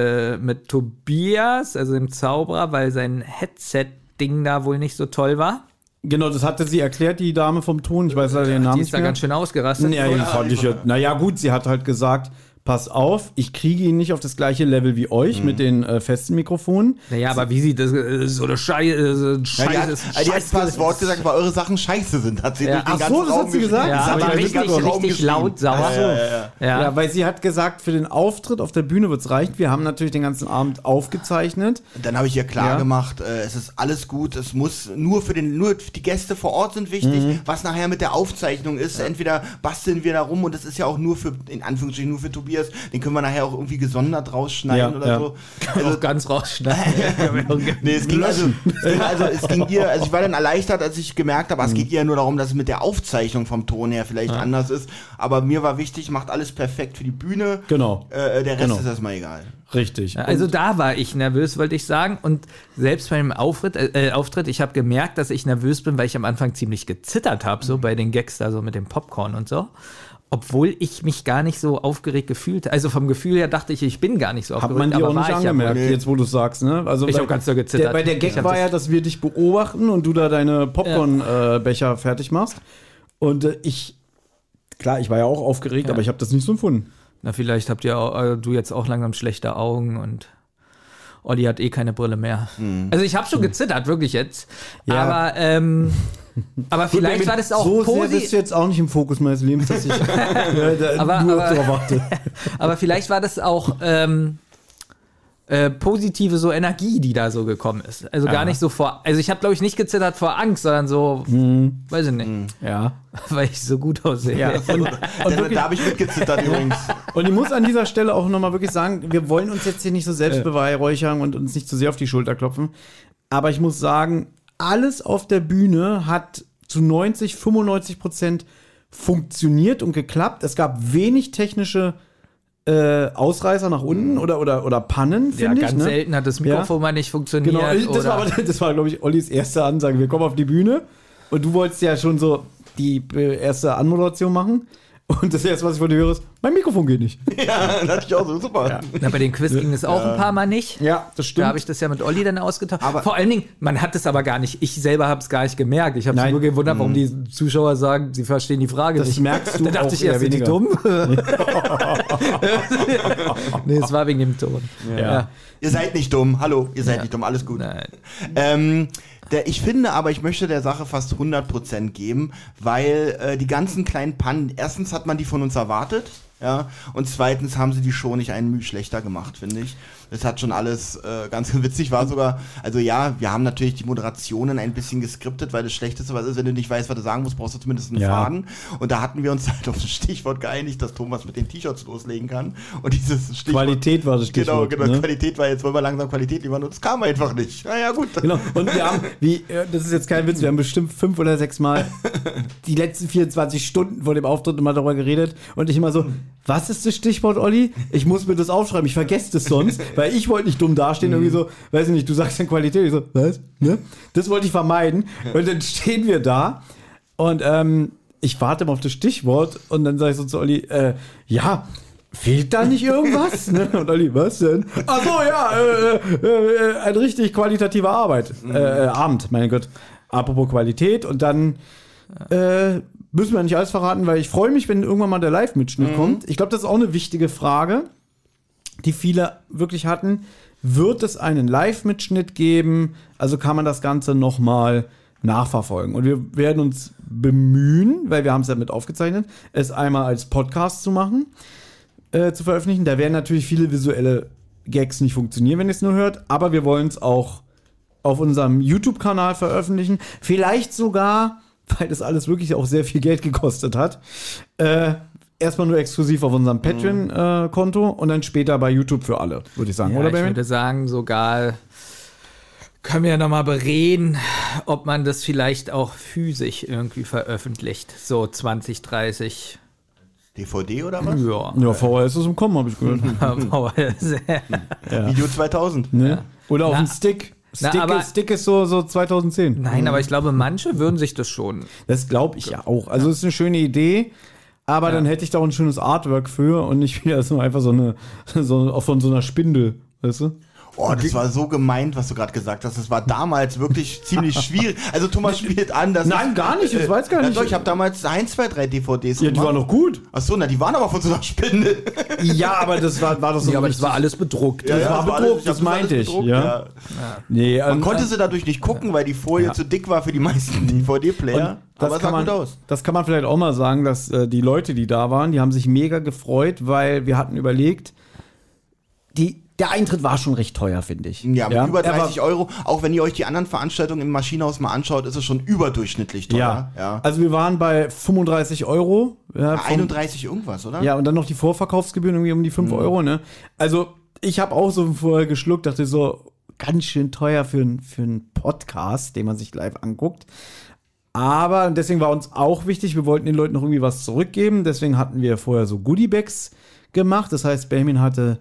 [SPEAKER 3] Tobias, also dem Zauberer, weil sein Headset-Ding da wohl nicht so toll war.
[SPEAKER 1] Genau, das hatte sie erklärt, die Dame vom Ton. Ich weiß leider ihren Namen
[SPEAKER 3] Die
[SPEAKER 1] nicht
[SPEAKER 3] ist da
[SPEAKER 1] mehr.
[SPEAKER 3] ganz schön ausgerastet.
[SPEAKER 1] Ja, fand ich ja. Naja, gut, sie hat halt gesagt, pass auf, ich kriege ihn nicht auf das gleiche Level wie euch mit den festen Mikrofonen.
[SPEAKER 3] Naja, aber wie sie das so eine Scheiße
[SPEAKER 2] die hat zwar das Wort gesagt, weil eure Sachen scheiße sind, hat sie durch den
[SPEAKER 1] Ach
[SPEAKER 2] ganzen
[SPEAKER 1] so, das
[SPEAKER 2] Raum
[SPEAKER 1] hat sie gesagt?
[SPEAKER 2] geschrieben.
[SPEAKER 3] Ja,
[SPEAKER 1] Das
[SPEAKER 3] aber
[SPEAKER 1] hab ich
[SPEAKER 3] richtig,
[SPEAKER 1] den ganzen Raum
[SPEAKER 3] richtig laut sauer.
[SPEAKER 1] Ja, weil sie hat gesagt, für den Auftritt auf der Bühne wird's reichen. Wir haben natürlich den ganzen Abend aufgezeichnet.
[SPEAKER 2] Dann habe ich ihr klar gemacht, es ist alles gut, es muss nur die Gäste vor Ort sind wichtig, was nachher mit der Aufzeichnung ist, entweder basteln wir da rum und das ist ja auch nur für, in Anführungsstrichen, nur für Tobias, den können wir nachher auch irgendwie gesondert rausschneiden oder so.
[SPEAKER 3] Also ganz rausschneiden.
[SPEAKER 2] Nee, es ging ihr, also ich war dann erleichtert, als ich gemerkt habe, es geht ihr nur darum, dass es mit der Aufzeichnung vom Ton her vielleicht anders ist, aber mir war wichtig, macht alles perfekt für die Bühne.
[SPEAKER 1] Genau.
[SPEAKER 2] Der Rest ist erstmal egal.
[SPEAKER 1] Richtig.
[SPEAKER 3] Also da war ich nervös, wollte ich sagen. Und selbst beim Auftritt, ich habe gemerkt, dass ich nervös bin, weil ich am Anfang ziemlich gezittert habe, so bei den Gags da so mit dem Popcorn und so. Obwohl ich mich gar nicht so aufgeregt gefühlt habe. Also vom Gefühl her dachte ich bin gar nicht so
[SPEAKER 1] Hat
[SPEAKER 3] aufgeregt.
[SPEAKER 1] man dir auch
[SPEAKER 3] war
[SPEAKER 1] nicht
[SPEAKER 3] ich
[SPEAKER 1] angemerkt,
[SPEAKER 3] ja wohl.
[SPEAKER 1] jetzt wo du es sagst, ne? Also
[SPEAKER 3] Ich
[SPEAKER 1] weil
[SPEAKER 3] hab ganz so gezittert.
[SPEAKER 1] Bei der
[SPEAKER 3] Ich
[SPEAKER 1] Gag
[SPEAKER 3] hab
[SPEAKER 1] war
[SPEAKER 3] das-
[SPEAKER 1] ja, dass wir dich beobachten und du da deine Popcorn-Becher fertig machst. Und ich war ja auch aufgeregt,
[SPEAKER 3] Ja.
[SPEAKER 1] aber ich habe das nicht so empfunden.
[SPEAKER 3] Na, vielleicht habt ihr du jetzt auch langsam schlechte Augen und Olli hat keine Brille mehr. Also ich habe schon gezittert, wirklich jetzt.
[SPEAKER 1] Ja.
[SPEAKER 3] Aber vielleicht war das auch
[SPEAKER 1] so sehr bist
[SPEAKER 3] positiv.
[SPEAKER 1] du jetzt auch nicht im Fokus meines Lebens, dass ich
[SPEAKER 3] Aber-
[SPEAKER 1] nur
[SPEAKER 3] aber-
[SPEAKER 1] darauf achte.
[SPEAKER 3] Aber vielleicht war das auch positive so Energie, die da so gekommen ist. Also gar nicht so also ich habe, glaube ich, nicht gezittert vor Angst, sondern so, weiß ich nicht,
[SPEAKER 1] Ja.
[SPEAKER 3] weil ich so gut aussehe.
[SPEAKER 1] Ja. Und
[SPEAKER 2] Da habe ich mitgezittert übrigens.
[SPEAKER 1] Und ich muss an dieser Stelle auch nochmal wirklich sagen, wir wollen uns jetzt hier nicht so selbst beweihräuchern und uns nicht zu sehr auf die Schulter klopfen. Aber ich muss sagen, alles auf der Bühne hat zu 95% funktioniert und geklappt. Es gab wenig technische Ausreißer nach unten oder Pannen,
[SPEAKER 3] Ja,
[SPEAKER 1] finde ich.
[SPEAKER 3] ganz
[SPEAKER 1] Ne?
[SPEAKER 3] selten hat das Mikrofon mal nicht funktioniert.
[SPEAKER 1] Genau, das war, glaube ich, Ollis erste Ansage. Wir kommen auf die Bühne und du wolltest ja schon so die erste Anmoderation machen. Und das erste, was ich von dir höre, ist, mein Mikrofon geht nicht.
[SPEAKER 2] Ja, das hatte ich auch so. Super.
[SPEAKER 3] Na, bei den Quiz ging es auch ein paar Mal nicht.
[SPEAKER 1] Ja, das
[SPEAKER 3] Da habe ich das ja mit Olli dann ausgetauscht.
[SPEAKER 2] Aber-
[SPEAKER 3] Vor allen Dingen, man hat es aber gar nicht, ich selber habe es gar nicht gemerkt. Ich habe mich
[SPEAKER 1] Nein.
[SPEAKER 3] nur gewundert, warum die Zuschauer sagen, sie verstehen die Frage
[SPEAKER 1] Das
[SPEAKER 3] nicht.
[SPEAKER 1] merkst du
[SPEAKER 3] Da dachte
[SPEAKER 1] auch
[SPEAKER 3] ich erst,
[SPEAKER 1] eher
[SPEAKER 3] sind die
[SPEAKER 1] weniger.
[SPEAKER 3] dumm? Nee, es war wegen dem Ton.
[SPEAKER 1] Ja.
[SPEAKER 2] Ihr seid nicht dumm. Hallo, ihr seid nicht dumm. Alles gut.
[SPEAKER 3] Nein.
[SPEAKER 2] Ich finde aber, ich möchte der Sache fast 100% geben, weil die ganzen kleinen Pannen, erstens hat man die von uns erwartet, ja, und zweitens haben sie die Show nicht einen Mühe schlechter gemacht, finde ich. Das hat schon alles ganz witzig, war sogar, also ja, wir haben natürlich die Moderationen ein bisschen geskriptet, weil das Schlechteste, was ist, wenn du nicht weißt, was du sagen musst, brauchst du zumindest einen
[SPEAKER 1] Ja.
[SPEAKER 2] Faden. Und da hatten wir uns halt auf das Stichwort geeinigt, dass Thomas mit den T-Shirts loslegen kann. Und dieses Stichwort...
[SPEAKER 1] Qualität war das Stichwort.
[SPEAKER 2] Genau,
[SPEAKER 1] ne?
[SPEAKER 2] Qualität war, jetzt wollen wir langsam Qualität liefern und es kam einfach nicht. Naja, gut.
[SPEAKER 1] Genau. Und wir haben, das ist jetzt kein Witz, wir haben bestimmt 5 oder 6 Mal die letzten 24 Stunden vor dem Auftritt immer darüber geredet und ich immer so, was ist das Stichwort, Olli? Ich muss mir das aufschreiben, ich vergesse das sonst, weil ich wollte nicht dumm dastehen, irgendwie so, weiß ich nicht, du sagst dann Qualität, ich so, was? Ne? Das wollte ich vermeiden und dann stehen wir da und ich warte mal auf das Stichwort und dann sage ich so zu Olli, ja, fehlt da nicht irgendwas? Ne? Und Olli, was denn? Ach so, ja, ein richtig qualitativer Abend, mein Gott. Apropos Qualität und dann müssen wir nicht alles verraten, weil ich freue mich, wenn irgendwann mal der Live-Mitschnitt kommt. Ich glaube, das ist auch eine wichtige Frage, die viele wirklich hatten. Wird es einen Live-Mitschnitt geben? Also kann man das Ganze nochmal nachverfolgen. Und wir werden uns bemühen, weil wir haben es ja mit aufgezeichnet, es einmal als Podcast zu machen, zu veröffentlichen. Da werden natürlich viele visuelle Gags nicht funktionieren, wenn ihr es nur hört, aber wir wollen es auch auf unserem YouTube-Kanal veröffentlichen. Vielleicht sogar, weil das alles wirklich auch sehr viel Geld gekostet hat, erstmal nur exklusiv auf unserem Patreon-Konto und dann später bei YouTube für alle, würde ich sagen.
[SPEAKER 3] Ja,
[SPEAKER 1] oder,
[SPEAKER 3] ich
[SPEAKER 1] Benjamin?
[SPEAKER 3] würde sagen, sogar können wir ja nochmal bereden, ob man das vielleicht auch physisch irgendwie veröffentlicht. So 20, 30.
[SPEAKER 2] DVD oder was?
[SPEAKER 3] Ja.
[SPEAKER 1] Ja, VHS ist im Kommen, habe ich gehört.
[SPEAKER 2] Video 2000.
[SPEAKER 1] Ne? Oder auf
[SPEAKER 3] Na,
[SPEAKER 1] dem Stick.
[SPEAKER 3] aber-
[SPEAKER 1] Stick ist so 2010.
[SPEAKER 3] Nein, aber ich glaube, manche würden sich das schon.
[SPEAKER 1] Das glaube ich ja auch. Also es ist eine schöne Idee, aber dann hätte ich da auch ein schönes Artwork für und nicht wieder so einfach auch von so einer Spindel, weißt du?
[SPEAKER 2] Oh, das war so gemeint, was du gerade gesagt hast. Das war damals wirklich ziemlich schwierig. Also Thomas spielt an, dass
[SPEAKER 1] Nein, gar nicht, das weiß gar nicht.
[SPEAKER 2] Doch, ich habe damals 1, 2, 3 DVDs
[SPEAKER 1] Ja, die waren doch gut.
[SPEAKER 2] Achso, na, die waren aber von so einer Spindel.
[SPEAKER 1] Ja, aber das war doch so
[SPEAKER 3] Ja, aber
[SPEAKER 1] richtig-
[SPEAKER 3] das war alles bedruckt.
[SPEAKER 1] das war bedruckt,
[SPEAKER 2] ich
[SPEAKER 1] das
[SPEAKER 2] hab
[SPEAKER 1] meinte
[SPEAKER 2] alles
[SPEAKER 1] ich,
[SPEAKER 2] bedruckt,
[SPEAKER 1] ja. Nee,
[SPEAKER 2] Man konnte sie dadurch nicht gucken, weil die Folie
[SPEAKER 1] Ja.
[SPEAKER 2] zu dick war für die meisten DVD-Player. Aber es sah gut aus.
[SPEAKER 1] Das kann man vielleicht auch mal sagen, dass die Leute, die da waren, die haben sich mega gefreut, weil wir hatten überlegt, der Eintritt war schon recht teuer, finde ich.
[SPEAKER 2] Ja, mit über
[SPEAKER 1] er war-
[SPEAKER 2] 30 Euro. Auch wenn ihr euch die anderen Veranstaltungen im Maschinenhaus mal anschaut, ist es schon überdurchschnittlich teuer.
[SPEAKER 1] Ja. Also wir waren bei 35 Euro. Ja, vom-
[SPEAKER 2] 31 irgendwas, oder?
[SPEAKER 1] Ja, und dann noch die Vorverkaufsgebühren irgendwie um die 5 Euro, ne? Also ich habe auch so vorher geschluckt, dachte so, ganz schön teuer für einen Podcast, den man sich live anguckt. Aber deswegen war uns auch wichtig, wir wollten den Leuten noch irgendwie was zurückgeben. Deswegen hatten wir vorher so Goodiebags gemacht. Das heißt, Benjamin hatte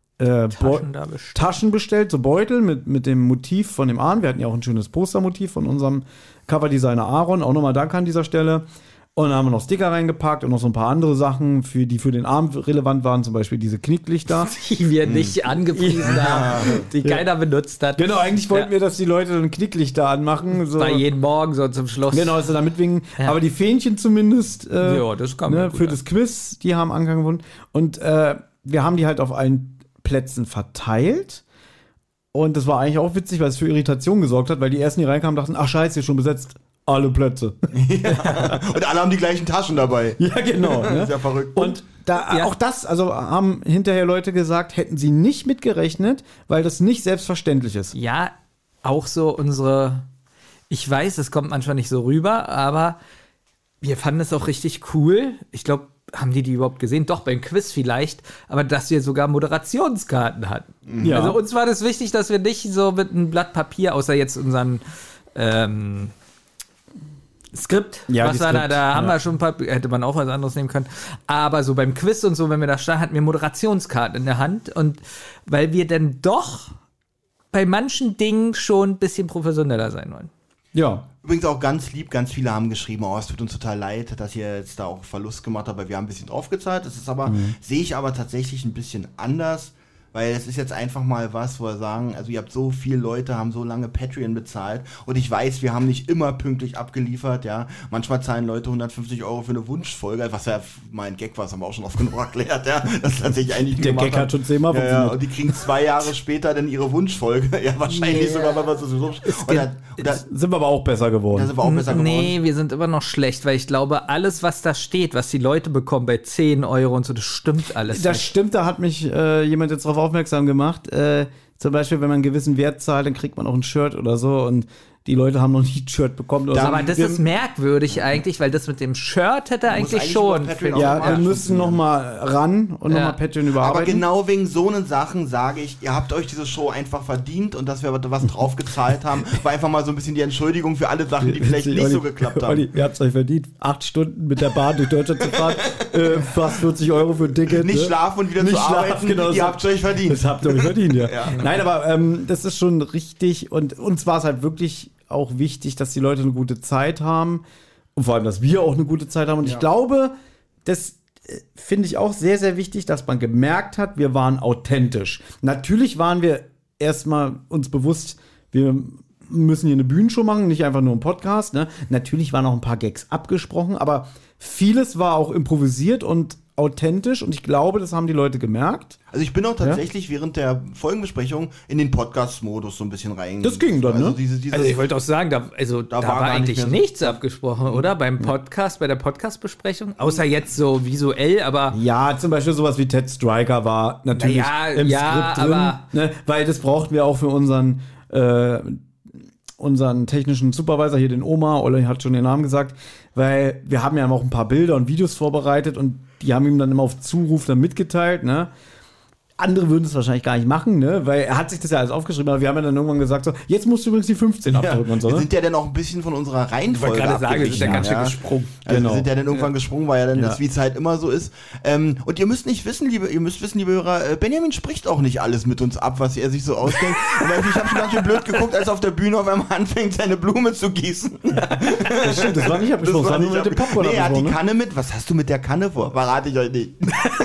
[SPEAKER 1] Taschen bestellt, so Beutel mit dem Motiv von dem Ahn. Wir hatten ja auch ein schönes Postermotiv von unserem Coverdesigner Aaron. Auch nochmal Danke an dieser Stelle. Und dann haben wir noch Sticker reingepackt und noch so ein paar andere Sachen, die für den Abend relevant waren, zum Beispiel diese Knicklichter.
[SPEAKER 3] Die wir nicht angepriesen haben, die keiner benutzt hat.
[SPEAKER 1] Genau, eigentlich wollten wir, dass die Leute dann Knicklichter anmachen. So.
[SPEAKER 3] Bei jeden Morgen so zum Schluss.
[SPEAKER 1] Genau, also da mitwinken. Ja. Aber die Fähnchen zumindest
[SPEAKER 3] ja, das kann man
[SPEAKER 1] für das Quiz, die haben Anklang gefunden. Und wir haben die halt auf allen Plätzen verteilt. Und das war eigentlich auch witzig, weil es für Irritation gesorgt hat, weil die ersten, die reinkamen, dachten, ach scheiße, hier schon besetzt. Alle Plätze.
[SPEAKER 2] Ja. Und alle haben die gleichen Taschen dabei.
[SPEAKER 1] Ja, genau. Ne?
[SPEAKER 2] Das ist ja verrückt.
[SPEAKER 1] Und da auch das, also haben hinterher Leute gesagt, hätten sie nicht mitgerechnet, weil das nicht selbstverständlich ist.
[SPEAKER 3] Ja, auch so ich weiß, es kommt manchmal nicht so rüber, aber wir fanden es auch richtig cool. Ich glaube, haben die überhaupt gesehen? Doch, beim Quiz vielleicht, aber dass wir sogar Moderationskarten hatten.
[SPEAKER 1] Ja.
[SPEAKER 3] Also uns war das wichtig, dass wir nicht so mit einem Blatt Papier, außer jetzt unseren Skript,
[SPEAKER 1] ja,
[SPEAKER 3] was war da haben wir schon ein paar, hätte man auch was anderes nehmen können, aber so beim Quiz und so, wenn wir da standen, hatten wir Moderationskarten in der Hand und weil wir dann doch bei manchen Dingen schon ein bisschen professioneller sein wollen.
[SPEAKER 1] Ja.
[SPEAKER 2] Übrigens auch ganz lieb, ganz viele haben geschrieben, es tut uns total leid, dass ihr jetzt da auch Verlust gemacht habt, weil wir haben ein bisschen draufgezahlt. Das ist aber, sehe ich aber tatsächlich ein bisschen anders, weil es ist jetzt einfach mal was, wo wir sagen, also ihr habt so viele Leute, haben so lange Patreon bezahlt und ich weiß, wir haben nicht immer pünktlich abgeliefert, ja. Manchmal zahlen Leute 150 € für eine Wunschfolge, was ja mein Gag war, das haben wir auch schon oft genug erklärt, ja. Das ist tatsächlich eigentlich
[SPEAKER 1] Der Gag hat schon 10-mal funktioniert.
[SPEAKER 2] Ja, und die kriegen 2 Jahre später dann ihre Wunschfolge. Ja, wahrscheinlich sogar, weil wir so
[SPEAKER 1] Da sind wir aber auch besser geworden.
[SPEAKER 2] Da sind wir auch besser geworden.
[SPEAKER 3] Nee, wir sind immer noch schlecht, weil ich glaube, alles, was da steht, was die Leute bekommen bei 10 € und so, das stimmt alles.
[SPEAKER 1] Das stimmt, da hat mich jemand jetzt drauf aufmerksam gemacht. Zum Beispiel, wenn man einen gewissen Wert zahlt, dann kriegt man auch ein Shirt oder so und die Leute haben noch nie ein Shirt bekommen. Oder so.
[SPEAKER 3] Aber das ist merkwürdig eigentlich, weil das mit dem Shirt hätte eigentlich schon.
[SPEAKER 1] Ja, wir müssen noch mal ran und noch mal Patreon überarbeiten.
[SPEAKER 2] Aber genau wegen so einen Sachen sage ich, ihr habt euch diese Show einfach verdient und dass wir was drauf gezahlt haben, war einfach mal so ein bisschen die Entschuldigung für alle Sachen, die vielleicht nicht so geklappt haben.
[SPEAKER 1] Ihr habt es euch verdient, 8 Stunden mit der Bahn durch Deutschland zu fahren, fast 40 € für ein Ticket.
[SPEAKER 2] Nicht schlafen und wieder nicht zu arbeiten,
[SPEAKER 1] genau,
[SPEAKER 2] ihr habt es euch verdient.
[SPEAKER 1] Das habt ihr euch verdient, ja. Nein, aber das ist schon richtig und uns war es halt wirklich auch wichtig, dass die Leute eine gute Zeit haben und vor allem, dass wir auch eine gute Zeit haben. Und ich glaube, das finde ich auch sehr, sehr wichtig, dass man gemerkt hat, wir waren authentisch. Natürlich waren wir erstmal uns bewusst, wir müssen hier eine Bühnenshow machen, nicht einfach nur einen Podcast. Ne? Natürlich waren auch ein paar Gags abgesprochen, aber vieles war auch improvisiert und authentisch und ich glaube, das haben die Leute gemerkt.
[SPEAKER 2] Also ich bin auch tatsächlich während der Folgenbesprechung in den Podcast-Modus so ein bisschen rein.
[SPEAKER 1] Das ging dann,
[SPEAKER 2] also
[SPEAKER 1] ne?
[SPEAKER 3] Also ich wollte auch sagen, da war eigentlich nichts abgesprochen, oder? Beim Podcast, bei der Podcast-Besprechung? Außer jetzt so visuell, aber...
[SPEAKER 1] Ja, zum Beispiel sowas wie Ted Striker war natürlich im Skript drin,
[SPEAKER 3] aber
[SPEAKER 1] ne? Weil das brauchten wir auch für unseren technischen Supervisor, hier den Oma, Olli hat schon den Namen gesagt, weil wir haben ja auch ein paar Bilder und Videos vorbereitet und die haben ihm dann immer auf Zuruf dann mitgeteilt, ne? Andere würden es wahrscheinlich gar nicht machen, ne? Weil er hat sich das ja alles aufgeschrieben, aber wir haben ja dann irgendwann gesagt, so, jetzt musst du übrigens die 15 abdrücken und so.
[SPEAKER 2] Wir
[SPEAKER 1] Ne?
[SPEAKER 2] sind ja dann auch ein bisschen von unserer Reihenfolge
[SPEAKER 3] ich wollte gerade sagen, wir sind ja ganz schön gesprungen.
[SPEAKER 2] Also wir sind ja dann irgendwann gesprungen, weil ja dann das, wie es halt immer so ist. Und ihr müsst wissen, liebe Hörer, Benjamin spricht auch nicht alles mit uns ab, was er sich so ausdenkt. Und ich habe schon ganz schön blöd geguckt, als er auf der Bühne auf einmal anfängt, seine Blume zu gießen.
[SPEAKER 1] Das stimmt, das war nicht abgesprochen, das war nur mit dem Popcorn.
[SPEAKER 2] Nee, er hat die Kanne mit. Was hast du mit der Kanne vor? Verrate ich euch nicht.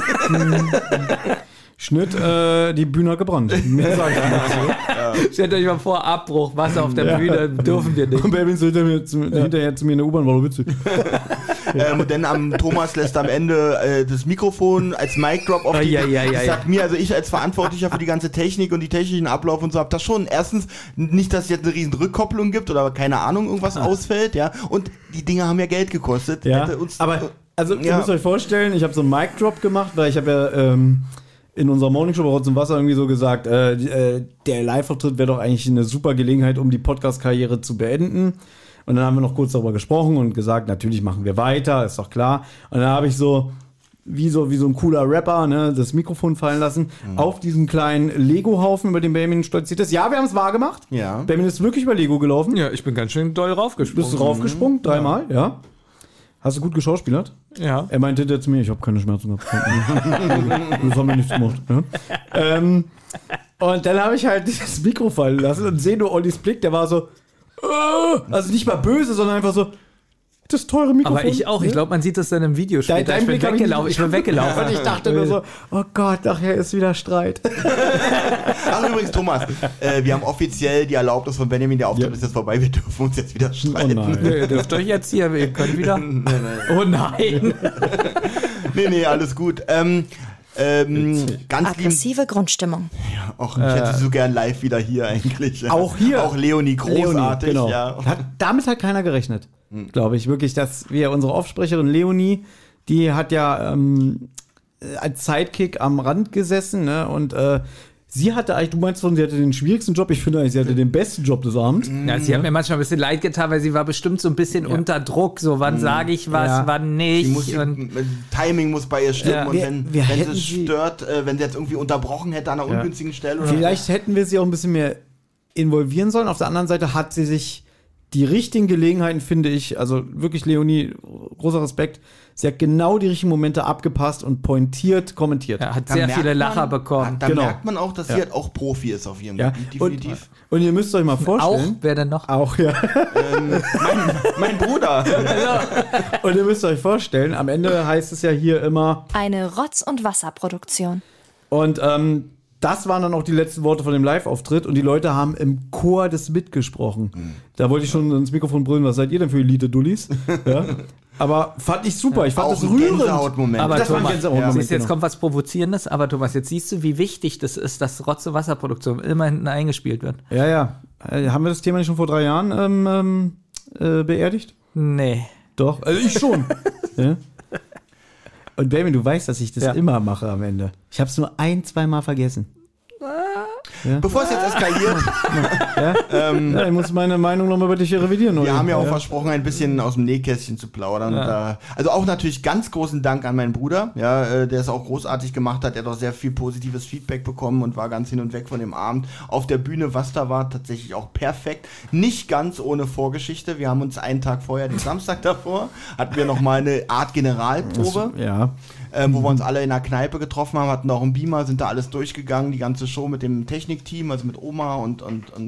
[SPEAKER 1] Schnitt, die Bühne hat gebrannt. Mehr sag ich nicht.
[SPEAKER 3] Stellt euch mal vor, Abbruch, Wasser auf der Bühne, dürfen wir nicht.
[SPEAKER 1] Und Baby so hinterher zu mir in der U-Bahn, war doch witzig.
[SPEAKER 2] Und dann Thomas lässt am Ende das Mikrofon als Mic-Drop auf die... sagt mir, also ich als Verantwortlicher für die ganze Technik und die technischen Ablauf und so, hab das schon erstens nicht, dass es jetzt eine riesen Rückkopplung gibt oder keine Ahnung, irgendwas ausfällt, ja. Und die Dinge haben ja Geld gekostet.
[SPEAKER 1] Ja, aber, also ihr müsst euch vorstellen, ich habe so einen Mic-Drop gemacht, weil ich habe ja... in unserer Morningshow bei Rotz und Wasser irgendwie so gesagt, der Live-Auftritt wäre doch eigentlich eine super Gelegenheit, um die Podcast-Karriere zu beenden. Und dann haben wir noch kurz darüber gesprochen und gesagt, natürlich machen wir weiter, ist doch klar. Und dann habe ich so wie so ein cooler Rapper, ne, das Mikrofon fallen lassen, auf diesen kleinen Lego-Haufen, über den Benjamin stolziert ist. Ja, wir haben es wahr gemacht.
[SPEAKER 2] Ja.
[SPEAKER 1] Benjamin ist wirklich über Lego gelaufen.
[SPEAKER 3] Ja, ich bin ganz schön doll raufgesprungen.
[SPEAKER 1] Bist du raufgesprungen? 3-mal, ja. Hast du gut geschauspielert?
[SPEAKER 3] Ja.
[SPEAKER 1] Er meinte hinterher zu mir, ich habe keine Schmerzen gehabt. Das haben wir nichts gemacht. Ja? Und dann habe ich halt das Mikro fallen lassen und sehe nur Ollis Blick, der war so, also nicht mal böse, sondern einfach so, das teure Mikrofon.
[SPEAKER 3] Aber ich auch. Ich glaube, man sieht das dann im Video später.
[SPEAKER 1] Dein
[SPEAKER 3] Ich bin
[SPEAKER 1] Blick hab ich
[SPEAKER 3] weggelaufen. Ich bin weggelaufen.
[SPEAKER 1] Und ich dachte nur so, oh Gott, nachher ist wieder Streit.
[SPEAKER 2] Ach, übrigens, Thomas, wir haben offiziell die Erlaubnis von Benjamin, der Auftritt ist jetzt vorbei, wir dürfen uns jetzt wieder streiten.
[SPEAKER 1] Oh nein.
[SPEAKER 3] Ihr dürft euch jetzt hier, ihr könnt wieder. Oh nein.
[SPEAKER 2] Nee, alles gut. Ganz lieb.
[SPEAKER 4] Aggressive Grundstimmung.
[SPEAKER 2] Och, ich hätte sie so gern live wieder hier eigentlich. Ja.
[SPEAKER 1] Auch hier.
[SPEAKER 2] Auch Leonie, großartig.
[SPEAKER 1] Genau.
[SPEAKER 2] Ja.
[SPEAKER 1] Damit hat keiner gerechnet, glaube ich. Wirklich, dass wir unsere Aufsprecherin Leonie, die hat ja als Sidekick am Rand gesessen, ne? Und sie hatte eigentlich, du meinst schon, sie hatte den schwierigsten Job. Ich finde eigentlich, sie hatte den besten Job des Abends.
[SPEAKER 3] Ja, sie hat mir manchmal ein bisschen leid getan, weil sie war bestimmt so ein bisschen unter Druck. So, wann sage ich was, wann nicht.
[SPEAKER 2] Timing muss bei ihr stimmen.
[SPEAKER 3] Ja.
[SPEAKER 2] Und wenn
[SPEAKER 1] wir
[SPEAKER 2] sie
[SPEAKER 1] hätten
[SPEAKER 2] es stört, wenn sie jetzt irgendwie unterbrochen hätte an einer ungünstigen Stelle. Oder
[SPEAKER 1] Vielleicht hätten wir sie auch ein bisschen mehr involvieren sollen. Auf der anderen Seite hat sie sich die richtigen Gelegenheiten, finde ich, also wirklich Leonie, großer Respekt, sie hat genau die richtigen Momente abgepasst und pointiert kommentiert.
[SPEAKER 3] Ja, hat
[SPEAKER 2] Da
[SPEAKER 3] sehr
[SPEAKER 2] merkt
[SPEAKER 3] viele
[SPEAKER 2] man-
[SPEAKER 3] Lacher bekommen.
[SPEAKER 2] Da
[SPEAKER 1] Genau.
[SPEAKER 2] merkt man auch, dass sie halt auch Profi ist auf ihrem
[SPEAKER 1] Ja.
[SPEAKER 2] Gebiet, definitiv.
[SPEAKER 1] Und ihr müsst euch mal
[SPEAKER 3] Auch,
[SPEAKER 1] vorstellen.
[SPEAKER 3] wer denn noch?
[SPEAKER 1] Auch, ja.
[SPEAKER 2] Mein Bruder.
[SPEAKER 1] Und ihr müsst euch vorstellen, am Ende heißt es ja hier immer,
[SPEAKER 4] Eine Rotz- und Wasserproduktion.
[SPEAKER 1] und das waren dann auch die letzten Worte von dem Live-Auftritt und die Leute haben im Chor das mitgesprochen. Da wollte ich schon ins Mikrofon brüllen, was seid ihr denn für Elite-Dullis? Ja. Aber fand ich super, ich fand
[SPEAKER 2] Auch
[SPEAKER 1] das
[SPEAKER 2] ein
[SPEAKER 1] rührend.
[SPEAKER 2] Gänsehautmoment.
[SPEAKER 3] Aber
[SPEAKER 1] Das war ein
[SPEAKER 3] Thomas,
[SPEAKER 1] Gänsehautmoment,
[SPEAKER 3] siehst du, jetzt
[SPEAKER 1] genau.
[SPEAKER 3] kommt was Provozierendes, aber Thomas, jetzt siehst du, wie wichtig das ist, dass Rotz- und Wasserproduktion immer hinten eingespielt wird.
[SPEAKER 1] Ja. Haben wir das Thema nicht schon vor 3 Jahren beerdigt?
[SPEAKER 3] Nee.
[SPEAKER 1] Doch, also ich schon. Ja. Und Baby, du weißt, dass ich das immer mache am Ende. Ich habe es nur 1-2 Mal vergessen.
[SPEAKER 2] Bevor es jetzt eskaliert,
[SPEAKER 1] Ja, ich muss meine Meinung nochmal über dich revidieren.
[SPEAKER 2] wir haben ja auch
[SPEAKER 1] was.
[SPEAKER 2] versprochen, ein bisschen aus dem Nähkästchen zu plaudern. Also auch natürlich ganz großen Dank an meinen Bruder, der es auch großartig gemacht hat. Er hat auch sehr viel positives Feedback bekommen und war ganz hin und weg von dem Abend. Auf der Bühne, was da war, tatsächlich auch perfekt. Nicht ganz ohne Vorgeschichte. Wir haben uns einen Tag vorher, den Samstag davor, hatten wir nochmal eine Art Generalprobe.
[SPEAKER 1] Ja.
[SPEAKER 2] Wo wir uns alle in der Kneipe getroffen haben, hatten auch einen Beamer, sind da alles durchgegangen, die ganze Show mit dem Technikteam, also mit Oma und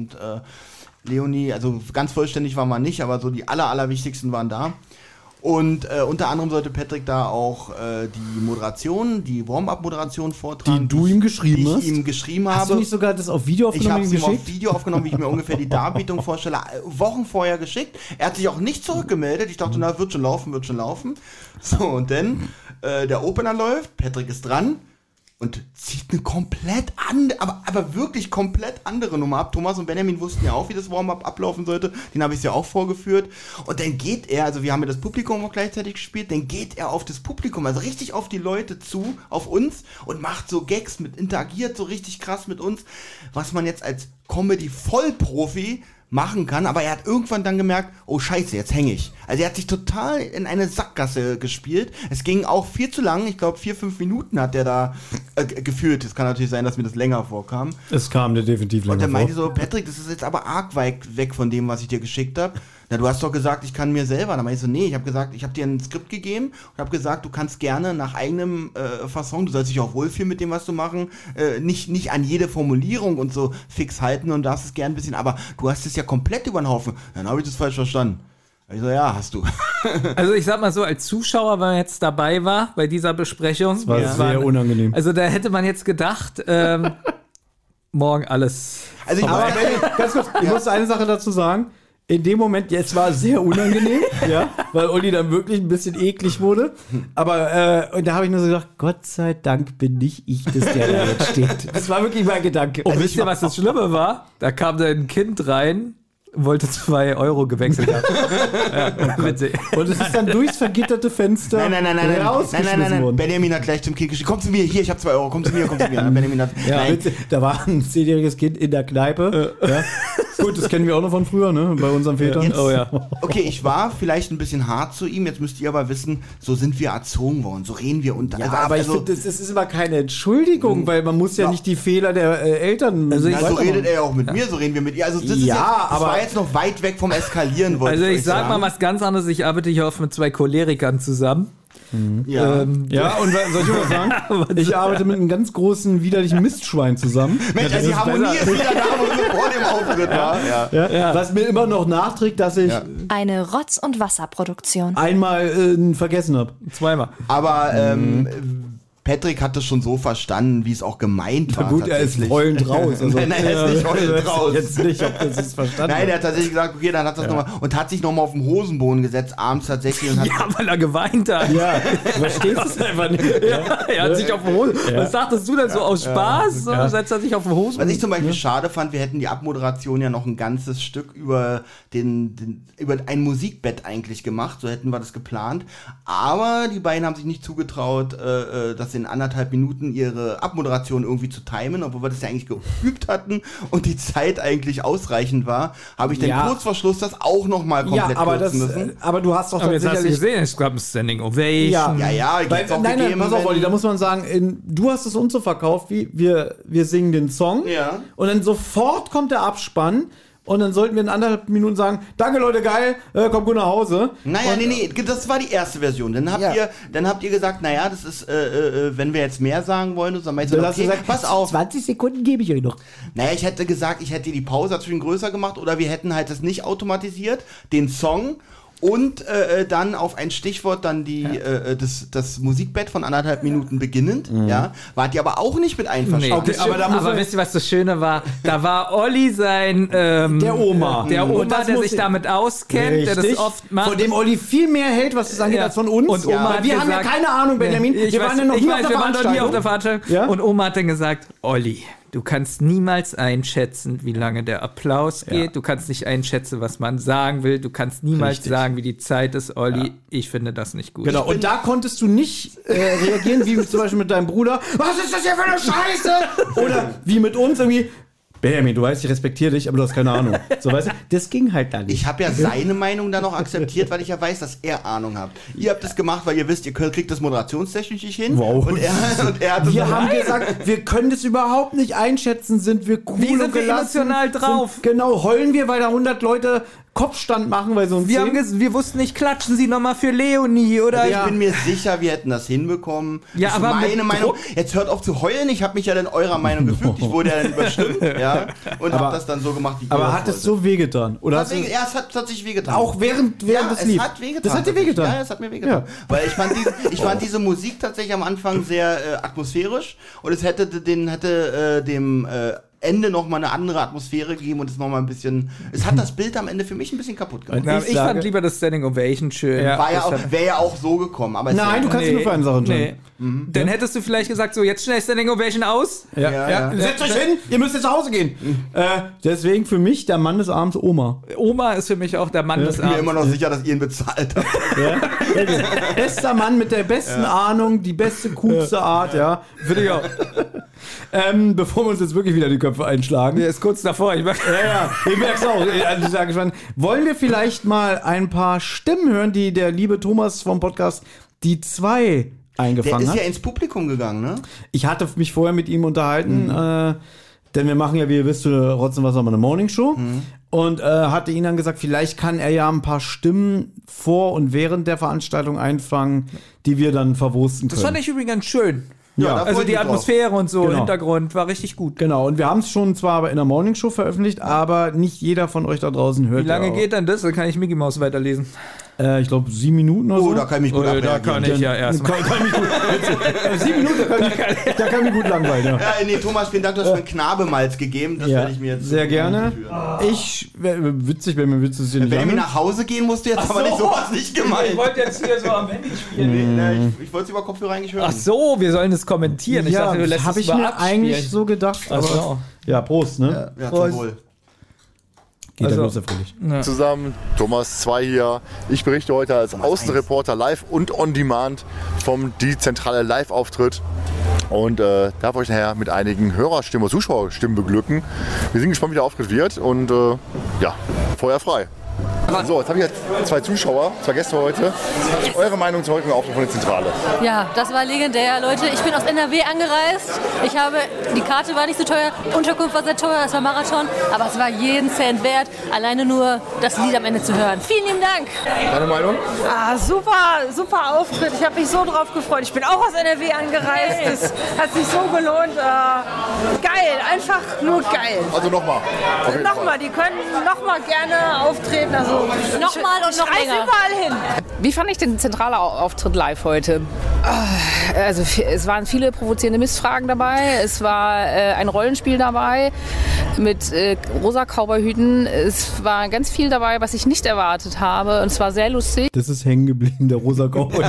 [SPEAKER 2] Leonie, also ganz vollständig waren wir nicht, aber so die allerwichtigsten waren da. Und unter anderem sollte Patrick da auch die Moderation, die Warm-Up-Moderation vortragen.
[SPEAKER 1] Die du ihm geschrieben
[SPEAKER 2] die
[SPEAKER 1] hast?
[SPEAKER 2] ich ihm geschrieben
[SPEAKER 1] Hast
[SPEAKER 2] habe.
[SPEAKER 1] du nicht sogar das auf Video
[SPEAKER 2] Ich
[SPEAKER 1] aufgenommen
[SPEAKER 2] habe
[SPEAKER 1] und
[SPEAKER 2] es
[SPEAKER 1] ihm
[SPEAKER 2] ihm auf
[SPEAKER 1] geschickt?
[SPEAKER 2] Video aufgenommen, wie ich mir ungefähr die Darbietung vorstelle, Wochen vorher geschickt. Er hat sich auch nicht zurückgemeldet. Ich dachte, na, wird schon laufen. So, und dann, der Opener läuft, Patrick ist dran und zieht eine komplett andere, aber wirklich komplett andere Nummer ab. Thomas und Benjamin wussten ja auch, wie das Warm-Up ablaufen sollte. Den habe ich ja auch vorgeführt. Und dann geht er, also wir haben ja das Publikum auch gleichzeitig gespielt, dann geht er auf das Publikum, also richtig auf die Leute zu, auf uns und macht so Gags, interagiert so richtig krass mit uns, was man jetzt als Comedy-Vollprofi machen kann, aber er hat irgendwann dann gemerkt, oh scheiße, jetzt hänge ich. Also er hat sich total in eine Sackgasse gespielt. Es ging auch viel zu lang, ich glaube 4-5 Minuten hat er da gefühlt. Es kann natürlich sein, dass mir das länger vorkam.
[SPEAKER 1] Es kam dir definitiv
[SPEAKER 2] Und
[SPEAKER 1] länger
[SPEAKER 2] dann meinte ich
[SPEAKER 1] vor.
[SPEAKER 2] so, Patrick, das ist jetzt aber arg weit weg von dem, was ich dir geschickt habe. Na, du hast doch gesagt, ich kann mir selber. Dann meinte ich so, nee, ich habe gesagt, ich habe dir ein Skript gegeben und habe gesagt, du kannst gerne nach eigenem Fasson, du sollst dich auch wohlfühlen mit dem, was du machen, nicht an jede Formulierung und so fix halten und darfst es gerne ein bisschen, aber du hast es ja komplett über den Haufen. Dann habe ich das falsch verstanden. Ich so, ja, hast du.
[SPEAKER 3] Also ich sag mal so, als Zuschauer, wenn man jetzt dabei war bei dieser Besprechung.
[SPEAKER 1] Das war sehr unangenehm.
[SPEAKER 3] Also da hätte man jetzt gedacht, morgen alles.
[SPEAKER 2] Also ich
[SPEAKER 1] Aber
[SPEAKER 2] muss
[SPEAKER 1] Benny, ganz kurz, ich muss eine Sache dazu sagen. In dem Moment, jetzt war es sehr unangenehm, ja, weil Olli dann wirklich ein bisschen eklig wurde. Aber und da habe ich nur so gedacht, Gott sei Dank bin nicht ich das, der da jetzt steht. Das war wirklich mein Gedanke.
[SPEAKER 3] Und wisst ihr, was das Schlimme war? Da kam da ein Kind rein, wollte 2 Euro gewechselt haben.
[SPEAKER 1] Und es ist dann durchs vergitterte Fenster rausgeschmissen worden.
[SPEAKER 2] Benjamin hat gleich zum Kind geschrieben, komm zu mir, hier, ich habe 2 Euro, komm zu mir. Benjamin hat,
[SPEAKER 1] Ja,
[SPEAKER 2] nein.
[SPEAKER 1] da war ein 10-jähriges Kind in der Kneipe. Ja. Gut, das kennen wir auch noch von früher, ne? Bei unseren Vätern.
[SPEAKER 2] Jetzt,
[SPEAKER 3] Oh ja.
[SPEAKER 2] Okay, ich war vielleicht ein bisschen hart zu ihm, jetzt müsst ihr aber wissen, so sind wir erzogen worden, so reden wir unter.
[SPEAKER 1] Ja, aber ich finde, das ist immer keine Entschuldigung, weil man muss ja nicht die Fehler der Eltern.
[SPEAKER 3] Also
[SPEAKER 2] so redet er ja auch mit mir, so reden wir mit ihr. Also das ist
[SPEAKER 1] Ja,
[SPEAKER 2] jetzt, das
[SPEAKER 1] aber-
[SPEAKER 2] war jetzt noch weit weg vom Eskalieren, wollte
[SPEAKER 3] Also ich
[SPEAKER 2] euch
[SPEAKER 3] sag
[SPEAKER 2] sagen.
[SPEAKER 3] mal was ganz anderes. Ich arbeite hier oft mit 2 Cholerikern zusammen.
[SPEAKER 2] Ja.
[SPEAKER 1] Ja, und soll ich mal sagen, ich arbeite mit einem ganz großen, widerlichen Mistschwein zusammen.
[SPEAKER 2] Mensch,
[SPEAKER 1] das
[SPEAKER 2] die
[SPEAKER 1] ist
[SPEAKER 2] Harmonie
[SPEAKER 1] besser.
[SPEAKER 2] ist wieder da, wo sie vor dem Auftritt war. Ja.
[SPEAKER 1] Was mir immer noch nachträgt, dass ich
[SPEAKER 4] Eine Rotz- und Wasserproduktion.
[SPEAKER 1] einmal vergessen habe.
[SPEAKER 3] Zweimal.
[SPEAKER 2] Aber Patrick hat es schon so verstanden, wie es auch gemeint war.
[SPEAKER 1] Gut, er ist
[SPEAKER 2] tatsächlich.
[SPEAKER 1] heulend raus. Also,
[SPEAKER 2] Nein, er ist nicht heulend raus.
[SPEAKER 1] Jetzt nicht, ob das ist verstanden
[SPEAKER 2] Nein, er
[SPEAKER 1] hat.
[SPEAKER 2] hat tatsächlich gesagt, okay, dann hat das nochmal und hat sich nochmal auf den Hosenboden gesetzt, abends tatsächlich. Und hat
[SPEAKER 3] Ja, weil er geweint hat.
[SPEAKER 1] Ja, du verstehst es einfach nicht.
[SPEAKER 3] Er hat sich auf den Hosen.
[SPEAKER 1] Ja.
[SPEAKER 3] Was sagtest du denn so aus Spaß? So setzt er sich auf den Hosen.
[SPEAKER 2] Was ich zum Beispiel schade fand, wir hätten die Abmoderation ja noch ein ganzes Stück über über ein Musikbett eigentlich gemacht, so hätten wir das geplant. Aber die beiden haben sich nicht zugetraut, das in 1,5 Minuten ihre Abmoderation irgendwie zu timen, obwohl wir das ja eigentlich geübt hatten und die Zeit eigentlich ausreichend war, habe ich dann
[SPEAKER 1] Ja.
[SPEAKER 2] kurz vor Schluss das auch nochmal komplett
[SPEAKER 1] aber,
[SPEAKER 2] kürzen müssen.
[SPEAKER 1] aber du hast doch
[SPEAKER 3] Aber
[SPEAKER 1] dann
[SPEAKER 3] jetzt hast du
[SPEAKER 1] sicherlich...
[SPEAKER 3] gesehen, es gab ein Standing Ovation.
[SPEAKER 2] Ja,
[SPEAKER 1] Weil,
[SPEAKER 2] gibt's auch
[SPEAKER 1] nein,
[SPEAKER 2] gegeben,
[SPEAKER 1] pass auf,
[SPEAKER 2] wenn-
[SPEAKER 1] Olli, da muss man sagen, du hast es uns so verkauft, wie wir singen den Song
[SPEAKER 2] Ja.
[SPEAKER 1] und dann sofort kommt der Abspann und dann sollten wir in 1,5 Minuten sagen, danke Leute, geil, kommt gut nach Hause.
[SPEAKER 2] Naja,
[SPEAKER 1] und,
[SPEAKER 2] nee, das war die erste Version. Dann habt ihr gesagt, naja, das ist, wenn wir jetzt mehr sagen wollen, dann meint ihr,
[SPEAKER 1] Dann hast du
[SPEAKER 2] okay,
[SPEAKER 1] gesagt,
[SPEAKER 2] pass auf.
[SPEAKER 1] 20 Sekunden gebe ich euch noch.
[SPEAKER 2] Naja, ich hätte gesagt, ich hätte die Pause dazwischen größer gemacht oder wir hätten halt das nicht automatisiert, den Song und dann auf ein Stichwort dann das Musikbett von 1,5 Minuten beginnend, ja, wart ihr aber auch nicht mit einverstanden.
[SPEAKER 3] Nee,
[SPEAKER 1] Okay,
[SPEAKER 3] das
[SPEAKER 1] aber
[SPEAKER 3] stimmt.
[SPEAKER 1] da muss
[SPEAKER 3] aber
[SPEAKER 1] man-
[SPEAKER 3] wisst ihr, was das Schöne war? Da war Olli sein
[SPEAKER 1] Der Oma.
[SPEAKER 3] der
[SPEAKER 1] Und
[SPEAKER 3] Oma,
[SPEAKER 1] das
[SPEAKER 3] der
[SPEAKER 1] muss
[SPEAKER 3] sich
[SPEAKER 1] ich-
[SPEAKER 3] damit auskennt, der das
[SPEAKER 1] Richtig,
[SPEAKER 3] oft macht.
[SPEAKER 1] von dem Olli viel mehr hält, was das angeht,
[SPEAKER 3] Ja.
[SPEAKER 1] als von uns.
[SPEAKER 3] Und Oma
[SPEAKER 1] Weil
[SPEAKER 3] hat
[SPEAKER 1] wir haben ja
[SPEAKER 3] gesagt-
[SPEAKER 1] keine Ahnung, Benjamin.
[SPEAKER 3] Ich
[SPEAKER 1] wir
[SPEAKER 3] weiß,
[SPEAKER 1] waren ja noch
[SPEAKER 3] ich
[SPEAKER 1] nie
[SPEAKER 3] weiß,
[SPEAKER 1] auf der
[SPEAKER 3] wir waren noch nie auf der
[SPEAKER 1] Veranstaltung.
[SPEAKER 3] Veranstaltung.
[SPEAKER 1] Ja?
[SPEAKER 3] Und Oma hat dann gesagt, Olli, du kannst niemals einschätzen, wie lange der Applaus geht.
[SPEAKER 1] Ja.
[SPEAKER 3] Du kannst nicht einschätzen, was man sagen will. Du kannst niemals
[SPEAKER 2] Richtig.
[SPEAKER 3] sagen, wie die Zeit ist, Olli. Ich finde das nicht gut.
[SPEAKER 1] Genau, und da konntest du nicht reagieren, wie zum Beispiel mit deinem Bruder. Was ist das hier für eine Scheiße? Oder wie mit uns irgendwie. Benjamin, du weißt, ich respektiere dich, aber du hast keine Ahnung. So, weißt du, das ging halt da nicht.
[SPEAKER 2] Ich habe ja seine Meinung dann noch akzeptiert, weil ich ja weiß, dass er Ahnung hat. Ihr habt es gemacht, weil ihr wisst, ihr kriegt das moderationstechnisch nicht hin.
[SPEAKER 1] Wow.
[SPEAKER 2] Und er hat es
[SPEAKER 1] Wir
[SPEAKER 2] dann-
[SPEAKER 1] haben gesagt, wir können das überhaupt nicht einschätzen. Sind wir cool
[SPEAKER 3] Wie sind
[SPEAKER 1] und
[SPEAKER 3] wir
[SPEAKER 1] gelassen?
[SPEAKER 3] emotional drauf?
[SPEAKER 1] Genau, heulen wir, weil da 100 Leute Kopfstand machen, weil so ein
[SPEAKER 3] Wir wussten nicht, klatschen Sie nochmal für Leonie oder
[SPEAKER 2] Ich bin mir sicher, wir hätten das hinbekommen.
[SPEAKER 3] Ja,
[SPEAKER 2] Das ist
[SPEAKER 3] aber mit
[SPEAKER 2] meine Meinung.
[SPEAKER 3] Druck-
[SPEAKER 2] Jetzt hört auf zu heulen. Ich habe mich ja dann eurer Meinung gefügt. Ich wurde ja dann überstimmt. Ja, und habe das dann so gemacht, wie ihr
[SPEAKER 1] Aber
[SPEAKER 2] das
[SPEAKER 1] hat es
[SPEAKER 2] wolltet.
[SPEAKER 1] so wehgetan? Oder hast du
[SPEAKER 2] Ja, es hat tatsächlich wehgetan.
[SPEAKER 1] auch während
[SPEAKER 2] ja,
[SPEAKER 1] des
[SPEAKER 2] es
[SPEAKER 1] Lieds?
[SPEAKER 2] hat wehgetan.
[SPEAKER 1] Das hat dir wehgetan?
[SPEAKER 2] Ja, es hat mir wehgetan.
[SPEAKER 1] Ja.
[SPEAKER 2] Weil ich fand diese Musik tatsächlich am Anfang sehr atmosphärisch und es hätte dem Ende noch mal eine andere Atmosphäre gegeben und es noch mal ein bisschen. Es hat das Bild am Ende für mich ein bisschen kaputt gemacht.
[SPEAKER 3] Ja,
[SPEAKER 1] Ich
[SPEAKER 3] ich
[SPEAKER 1] sage-
[SPEAKER 3] fand lieber das Standing Ovation schön.
[SPEAKER 1] Ja.
[SPEAKER 2] Wäre ja auch so gekommen. Aber es
[SPEAKER 1] Nein, du kannst dich nur für eine Sache
[SPEAKER 3] Nee.
[SPEAKER 1] entscheiden.
[SPEAKER 3] Dann hättest du vielleicht gesagt, so jetzt schnell Standing Ovation aus.
[SPEAKER 2] Ja.
[SPEAKER 1] Setzt euch hin, ihr müsst jetzt nach Hause gehen. Deswegen für mich der Mann des Abends Oma.
[SPEAKER 3] Oma ist für mich auch der Mann des
[SPEAKER 2] Ich bin mir
[SPEAKER 3] Abends.
[SPEAKER 2] immer noch sicher, dass ihr ihn bezahlt habt.
[SPEAKER 1] Bester Mann mit der besten Ahnung, die beste, coolste Art, ja.
[SPEAKER 3] Würde ich auch.
[SPEAKER 1] Bevor wir uns jetzt wirklich wieder die Köpfe einschlagen.
[SPEAKER 3] Der ist kurz davor. Ich mag,
[SPEAKER 1] Ja, ich merk's auch. Also ich sage schon, wollen wir vielleicht mal ein paar Stimmen hören, die der liebe Thomas vom Podcast Die 2
[SPEAKER 2] Der
[SPEAKER 1] eingefangen
[SPEAKER 2] ist
[SPEAKER 1] hat?
[SPEAKER 2] ja ins Publikum gegangen, ne?
[SPEAKER 1] Ich hatte mich vorher mit ihm unterhalten, denn wir machen ja, wie ihr wisst, Rotz und Wasser mal eine Morningshow. Und hatte ihn dann gesagt, vielleicht kann er ja ein paar Stimmen vor und während der Veranstaltung einfangen, die wir dann verwursten können.
[SPEAKER 3] das fand ich übrigens ganz schön.
[SPEAKER 2] Ja, da
[SPEAKER 3] Also
[SPEAKER 2] freut
[SPEAKER 3] die
[SPEAKER 2] mich drauf.
[SPEAKER 3] Atmosphäre und so im
[SPEAKER 1] Genau.
[SPEAKER 3] Hintergrund war richtig gut.
[SPEAKER 1] Genau, und wir haben es schon zwar in der Morningshow veröffentlicht, aber nicht jeder von euch da draußen hört.
[SPEAKER 3] Wie lange
[SPEAKER 1] ja auch.
[SPEAKER 3] geht dann das? Dann kann ich Mickey Mouse weiterlesen.
[SPEAKER 1] Ich glaube 7 Minuten oder so.
[SPEAKER 2] Oh, da kann ich mich gut abreagieren.
[SPEAKER 3] ja erstmal.
[SPEAKER 1] Kann mich gut, 7 Minuten, da kann mich gut langweilen, ja.
[SPEAKER 2] Ja, nee, Thomas, vielen Dank, du hast mir einen Knabemalz gegeben. Das
[SPEAKER 1] Ja,
[SPEAKER 2] werde ich mir jetzt
[SPEAKER 1] sehr gerne.
[SPEAKER 2] führen.
[SPEAKER 1] Witzig, wenn mir Witz ist hier nicht
[SPEAKER 2] Wenn wir
[SPEAKER 1] lange.
[SPEAKER 2] nach Hause gehen, musst du jetzt aber nicht sowas nicht gemeint.
[SPEAKER 3] jetzt hier so am Handy spielen.
[SPEAKER 2] Nee, ich wollte es über Kopfhörer eigentlich hören.
[SPEAKER 3] Ach so, wir sollen das kommentieren. Ich dachte, du lässt
[SPEAKER 1] habe
[SPEAKER 3] es
[SPEAKER 1] ich
[SPEAKER 3] mal
[SPEAKER 1] mir
[SPEAKER 3] abspielen.
[SPEAKER 1] eigentlich so gedacht.
[SPEAKER 3] Ach so.
[SPEAKER 1] Aber, ja, Prost, ne?
[SPEAKER 2] Ja,
[SPEAKER 3] Prost.
[SPEAKER 2] zum Wohl.
[SPEAKER 1] Geht
[SPEAKER 3] Also-
[SPEAKER 1] ja bloß erfreulich.
[SPEAKER 5] Zusammen, Thomas 2 hier. Ich berichte heute als Außenreporter live und on demand vom Die Zentrale Live-Auftritt und darf euch nachher mit einigen Hörerstimmen und Zuschauerstimmen beglücken. Wir sind gespannt, wie der Auftritt wird und ja, Feuer frei. So, jetzt habe ich jetzt 2 Zuschauer, 2 Gäste heute. Was ist eure Meinung zum heutigen Auftritt von der Zentrale?
[SPEAKER 6] Ja, das war legendär, Leute. Ich bin aus NRW angereist. Die Karte war nicht so teuer, Unterkunft war sehr teuer, es war Marathon, aber es war jeden Cent wert, alleine nur das Lied am Ende zu hören. Vielen lieben Dank.
[SPEAKER 5] Deine Meinung?
[SPEAKER 7] Super Auftritt. Ich habe mich so drauf gefreut. Ich bin auch aus NRW angereist. Es hat sich so gelohnt. Geil, einfach nur geil.
[SPEAKER 5] Also nochmal.
[SPEAKER 7] Nochmal, die können nochmal gerne auftreten. Also
[SPEAKER 6] Nochmal und noch länger.
[SPEAKER 7] Überall hin.
[SPEAKER 8] Wie fand ich den zentralen Auftritt live heute? Also es waren viele provozierende Missfragen dabei. Es war ein Rollenspiel dabei mit rosa Cowboyhüten. Es war ganz viel dabei, was ich nicht erwartet habe. Und es war sehr lustig.
[SPEAKER 1] Das ist hängen geblieben, der rosa Cowboy.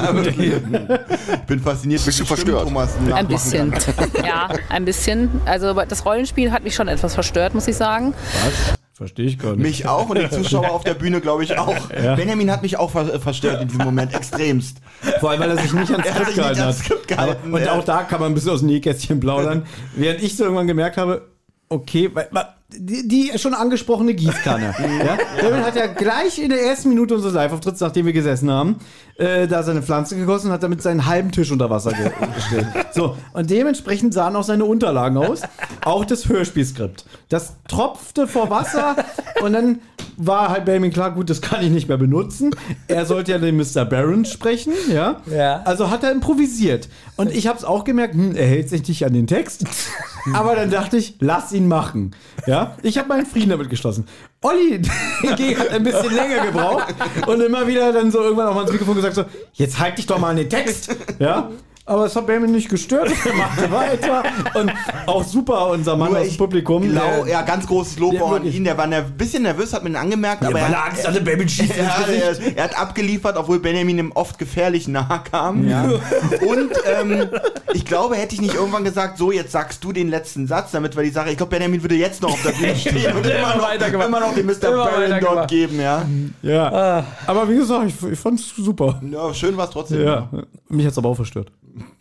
[SPEAKER 2] Ich bin fasziniert.
[SPEAKER 5] Bist du verstört?
[SPEAKER 8] Ein bisschen. Ja, ein bisschen. Also das Rollenspiel hat mich schon etwas verstört, muss ich sagen.
[SPEAKER 1] Was? Verstehe ich gar nicht.
[SPEAKER 2] Mich auch und die Zuschauer auf der Bühne, glaube ich, auch.
[SPEAKER 1] Ja.
[SPEAKER 2] Benjamin hat mich auch verstört in diesem Moment, extremst.
[SPEAKER 1] Vor allem, weil er sich nicht ans
[SPEAKER 2] Er hat
[SPEAKER 1] Skript
[SPEAKER 2] sich nicht
[SPEAKER 1] gehalten
[SPEAKER 2] ans
[SPEAKER 1] hat.
[SPEAKER 2] Skript gehalten,
[SPEAKER 1] Und
[SPEAKER 2] ja.
[SPEAKER 1] auch da kann man ein bisschen aus dem Nähkästchen plaudern. Während ich so irgendwann gemerkt habe, okay, weil die schon angesprochene Gießkanne. Ja? David hat ja gleich in der ersten Minute unseres Live-Auftritts, nachdem wir gesessen haben, da seine Pflanze gegossen und hat damit seinen halben Tisch unter Wasser gestellt. So, und dementsprechend sahen auch seine Unterlagen aus. Auch das Hörspielskript. Das tropfte vor Wasser und dann war halt Benjamin klar, gut, das kann ich nicht mehr benutzen. Er sollte ja den Mr. Barron sprechen, ja?
[SPEAKER 3] Ja.
[SPEAKER 1] Also hat er improvisiert. Und ich habe es auch gemerkt, er hält sich nicht an den Text. Aber dann dachte ich, lass ihn machen. Ja? Ich habe meinen Frieden damit geschlossen. Olli hingegen hat ein bisschen länger gebraucht und immer wieder dann so irgendwann auch mal ins Mikrofon gesagt so, jetzt halt dich doch mal an den Text. Ja? Aber es hat Benjamin nicht gestört. Er machte weiter. Und auch super, unser Mann aus dem Publikum.
[SPEAKER 2] Ja, ganz großes Lob
[SPEAKER 1] Ja,
[SPEAKER 2] auch an
[SPEAKER 1] wirklich.
[SPEAKER 2] ihn. Der war ein bisschen nervös, hat mir ihn angemerkt. Aber
[SPEAKER 1] weil er Angst hatte, Benjamin schießt ins Gesicht.
[SPEAKER 2] er hat abgeliefert, obwohl Benjamin ihm oft gefährlich nahe kam.
[SPEAKER 1] Ja.
[SPEAKER 2] Und ich glaube, hätte ich nicht irgendwann gesagt, so, jetzt sagst du den letzten Satz, damit wir die Sache, ich glaube, Benjamin würde jetzt noch auf der Bühne stehen und immer noch den Mr. Barron dort geben, ja.
[SPEAKER 1] Ja. Aber wie gesagt, ich fand es super.
[SPEAKER 2] Ja, schön war es trotzdem.
[SPEAKER 1] Ja. Mich hat es aber auch verstört.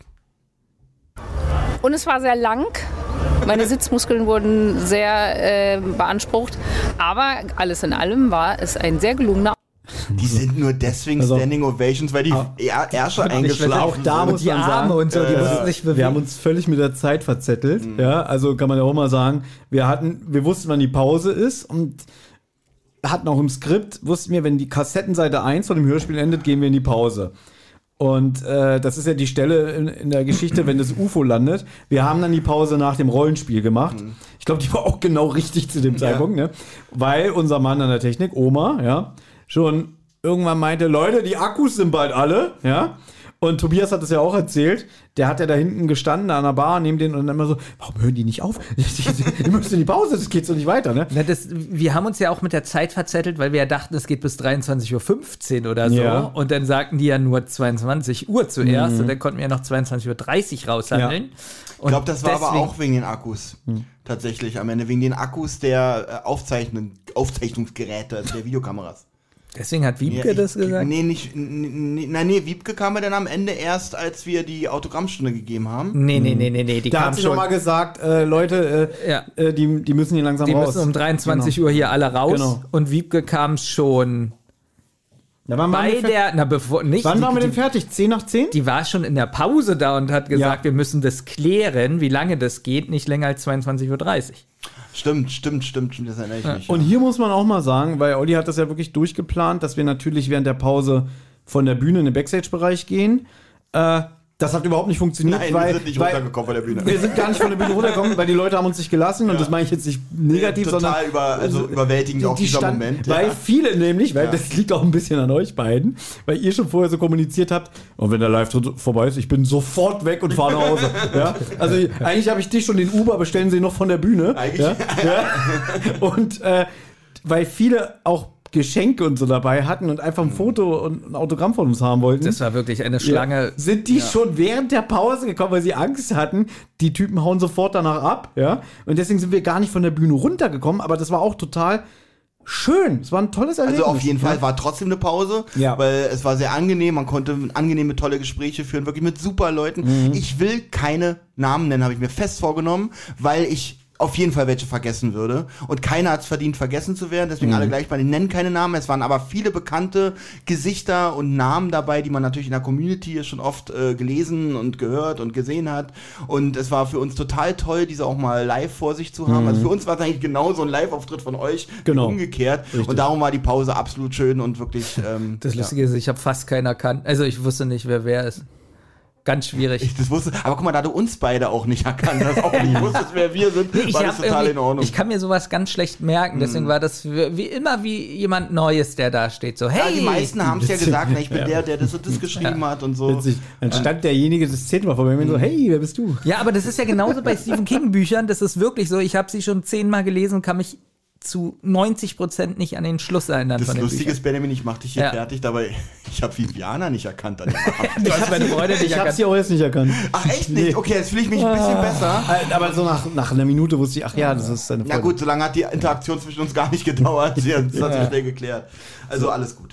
[SPEAKER 8] Und es war sehr lang. Meine Sitzmuskeln wurden sehr beansprucht. Aber alles in allem war es ein sehr gelungener.
[SPEAKER 2] Die sind nur deswegen
[SPEAKER 1] Also-
[SPEAKER 2] Standing Ovations, weil die Ärsche eingeschlafen
[SPEAKER 1] Auch da
[SPEAKER 2] sind.
[SPEAKER 1] muss man sagen,
[SPEAKER 3] und so, die mussten sich bewegen.
[SPEAKER 1] wir haben uns völlig mit der Zeit verzettelt. Ja, also kann man ja auch mal sagen, wir wussten, wann die Pause ist und hatten auch im Skript, wussten wir, wenn die Kassettenseite 1 von dem Hörspiel endet, gehen wir in die Pause. Und das ist ja die Stelle in der Geschichte, wenn das UFO landet. Wir haben dann die Pause nach dem Rollenspiel gemacht. Ich glaube, die war auch genau richtig zu dem Zeitpunkt, ne? Weil unser Mann an der Technik, Oma, ja, schon irgendwann meinte, Leute, die Akkus sind bald alle, ja. Und Tobias hat es ja auch erzählt, der hat ja da hinten gestanden an der Bar neben denen und dann immer so, warum hören die nicht auf? Die müssen in die Pause, das geht so nicht weiter, ne?
[SPEAKER 3] Na, wir haben uns ja auch mit der Zeit verzettelt, weil wir ja dachten, es geht bis 23:15 Uhr oder so.
[SPEAKER 1] Ja.
[SPEAKER 3] Und dann sagten die ja nur 22 Uhr zuerst und dann konnten wir ja noch 22:30 Uhr raushandeln.
[SPEAKER 2] Ich glaube, das war aber auch wegen den Akkus. Tatsächlich am Ende. Wegen den Akkus der Aufzeichnungsgeräte, der Videokameras.
[SPEAKER 3] Deswegen hat Wiebke das gesagt?
[SPEAKER 2] Nee, Wiebke kam ja dann am Ende erst, als wir die Autogrammstunde gegeben haben.
[SPEAKER 3] Nee, die
[SPEAKER 1] Da
[SPEAKER 3] kam
[SPEAKER 1] hat sie
[SPEAKER 3] schon.
[SPEAKER 1] nochmal gesagt, Leute,
[SPEAKER 3] Ja.
[SPEAKER 1] die müssen hier langsam
[SPEAKER 3] Die
[SPEAKER 1] raus.
[SPEAKER 3] müssen um 23 Uhr hier alle raus.
[SPEAKER 1] Genau.
[SPEAKER 3] Und Wiebke kam schon
[SPEAKER 1] Ja, wann waren
[SPEAKER 3] bei
[SPEAKER 1] wir
[SPEAKER 3] der, na bevor, nicht.
[SPEAKER 1] Wann
[SPEAKER 3] die,
[SPEAKER 1] waren wir denn
[SPEAKER 3] die,
[SPEAKER 1] fertig? 10 nach 10?
[SPEAKER 3] die war schon in der Pause da und hat gesagt,
[SPEAKER 1] Ja.
[SPEAKER 3] wir müssen das klären, wie lange das geht, nicht länger als 22:30 Uhr.
[SPEAKER 2] Stimmt, das erinnere ich mich.
[SPEAKER 1] Und hier muss man auch mal sagen, weil Olli hat das ja wirklich durchgeplant, dass wir natürlich während der Pause von der Bühne in den Backstage-Bereich gehen. Das hat überhaupt nicht funktioniert,
[SPEAKER 2] Nein,
[SPEAKER 1] weil
[SPEAKER 2] wir sind nicht runtergekommen von der Bühne.
[SPEAKER 1] Wir sind gar nicht von der Bühne runtergekommen, weil die Leute haben uns nicht gelassen und das meine ich jetzt nicht negativ, sondern
[SPEAKER 2] überwältigend auch dieser
[SPEAKER 1] standen-
[SPEAKER 2] Moment.
[SPEAKER 1] Weil viele nämlich, weil das liegt auch ein bisschen an euch beiden, weil ihr schon vorher so kommuniziert habt, und wenn der Live-Tritt vorbei ist, ich bin sofort weg und fahre nach Hause. Ja? Also eigentlich habe ich dich schon den Uber bestellen sie noch von der Bühne.
[SPEAKER 2] Eigentlich.
[SPEAKER 1] Ja? Ja? Und weil viele auch Geschenke und so dabei hatten und einfach ein Foto und ein Autogramm von uns haben wollten.
[SPEAKER 3] Das war wirklich eine Schlange.
[SPEAKER 1] Sind die schon während der Pause gekommen, weil sie Angst hatten, die Typen hauen sofort danach ab, ja? Und deswegen sind wir gar nicht von der Bühne runtergekommen, aber das war auch total schön. Es war ein tolles Erlebnis.
[SPEAKER 2] Also auf jeden Fall war trotzdem eine Pause,
[SPEAKER 1] Ja.
[SPEAKER 2] weil es war sehr angenehm, man konnte angenehme, tolle Gespräche führen, wirklich mit super Leuten. Ich will keine Namen nennen, habe ich mir fest vorgenommen, weil ich auf jeden Fall welche vergessen würde. Und keiner hat es verdient, vergessen zu werden. Deswegen alle gleich mal, die nennen keine Namen. Es waren aber viele bekannte Gesichter und Namen dabei, die man natürlich in der Community schon oft gelesen und gehört und gesehen hat. Und es war für uns total toll, diese auch mal live vor sich zu haben. Also für uns war es eigentlich genau so ein Live-Auftritt von euch, umgekehrt. Richtig. Und darum war die Pause absolut schön und wirklich...
[SPEAKER 3] das Lustige ist, ich habe fast keinen erkannt. Also ich wusste nicht, wer ist. Ganz schwierig.
[SPEAKER 2] Das wusste, aber guck mal, da du uns beide auch nicht erkannt hast, auch nicht wusstest, wer wir sind, war das total in Ordnung.
[SPEAKER 3] Ich kann mir sowas ganz schlecht merken, deswegen war das wie jemand Neues, der da steht. So, hey!
[SPEAKER 2] Ja, die meisten haben es ja gesagt, ich bin der das und das geschrieben hat und so.
[SPEAKER 1] Witzig. Dann stand derjenige das 10-mal vor mir und so, hey, wer bist du?
[SPEAKER 3] Ja, aber das ist ja genauso bei Stephen King Büchern, das ist wirklich so, ich habe sie schon 10-mal gelesen und kann mich zu 90% nicht an den Schluss erinnern.
[SPEAKER 2] Das Lustige ist, Benjamin, ich mach dich hier fertig, dabei ich habe Viviana nicht erkannt.
[SPEAKER 3] Ich habe meine Freunde nicht erkannt.
[SPEAKER 1] Ich habe sie auch jetzt nicht erkannt.
[SPEAKER 2] Ach echt nicht? Okay, jetzt fühle ich mich ein bisschen besser.
[SPEAKER 1] Aber so nach einer Minute wusste ich, ach ja, das ist deine Freundin.
[SPEAKER 2] Na gut, so lange hat die Interaktion zwischen uns gar nicht gedauert. Das hat sich schnell geklärt. Also alles gut.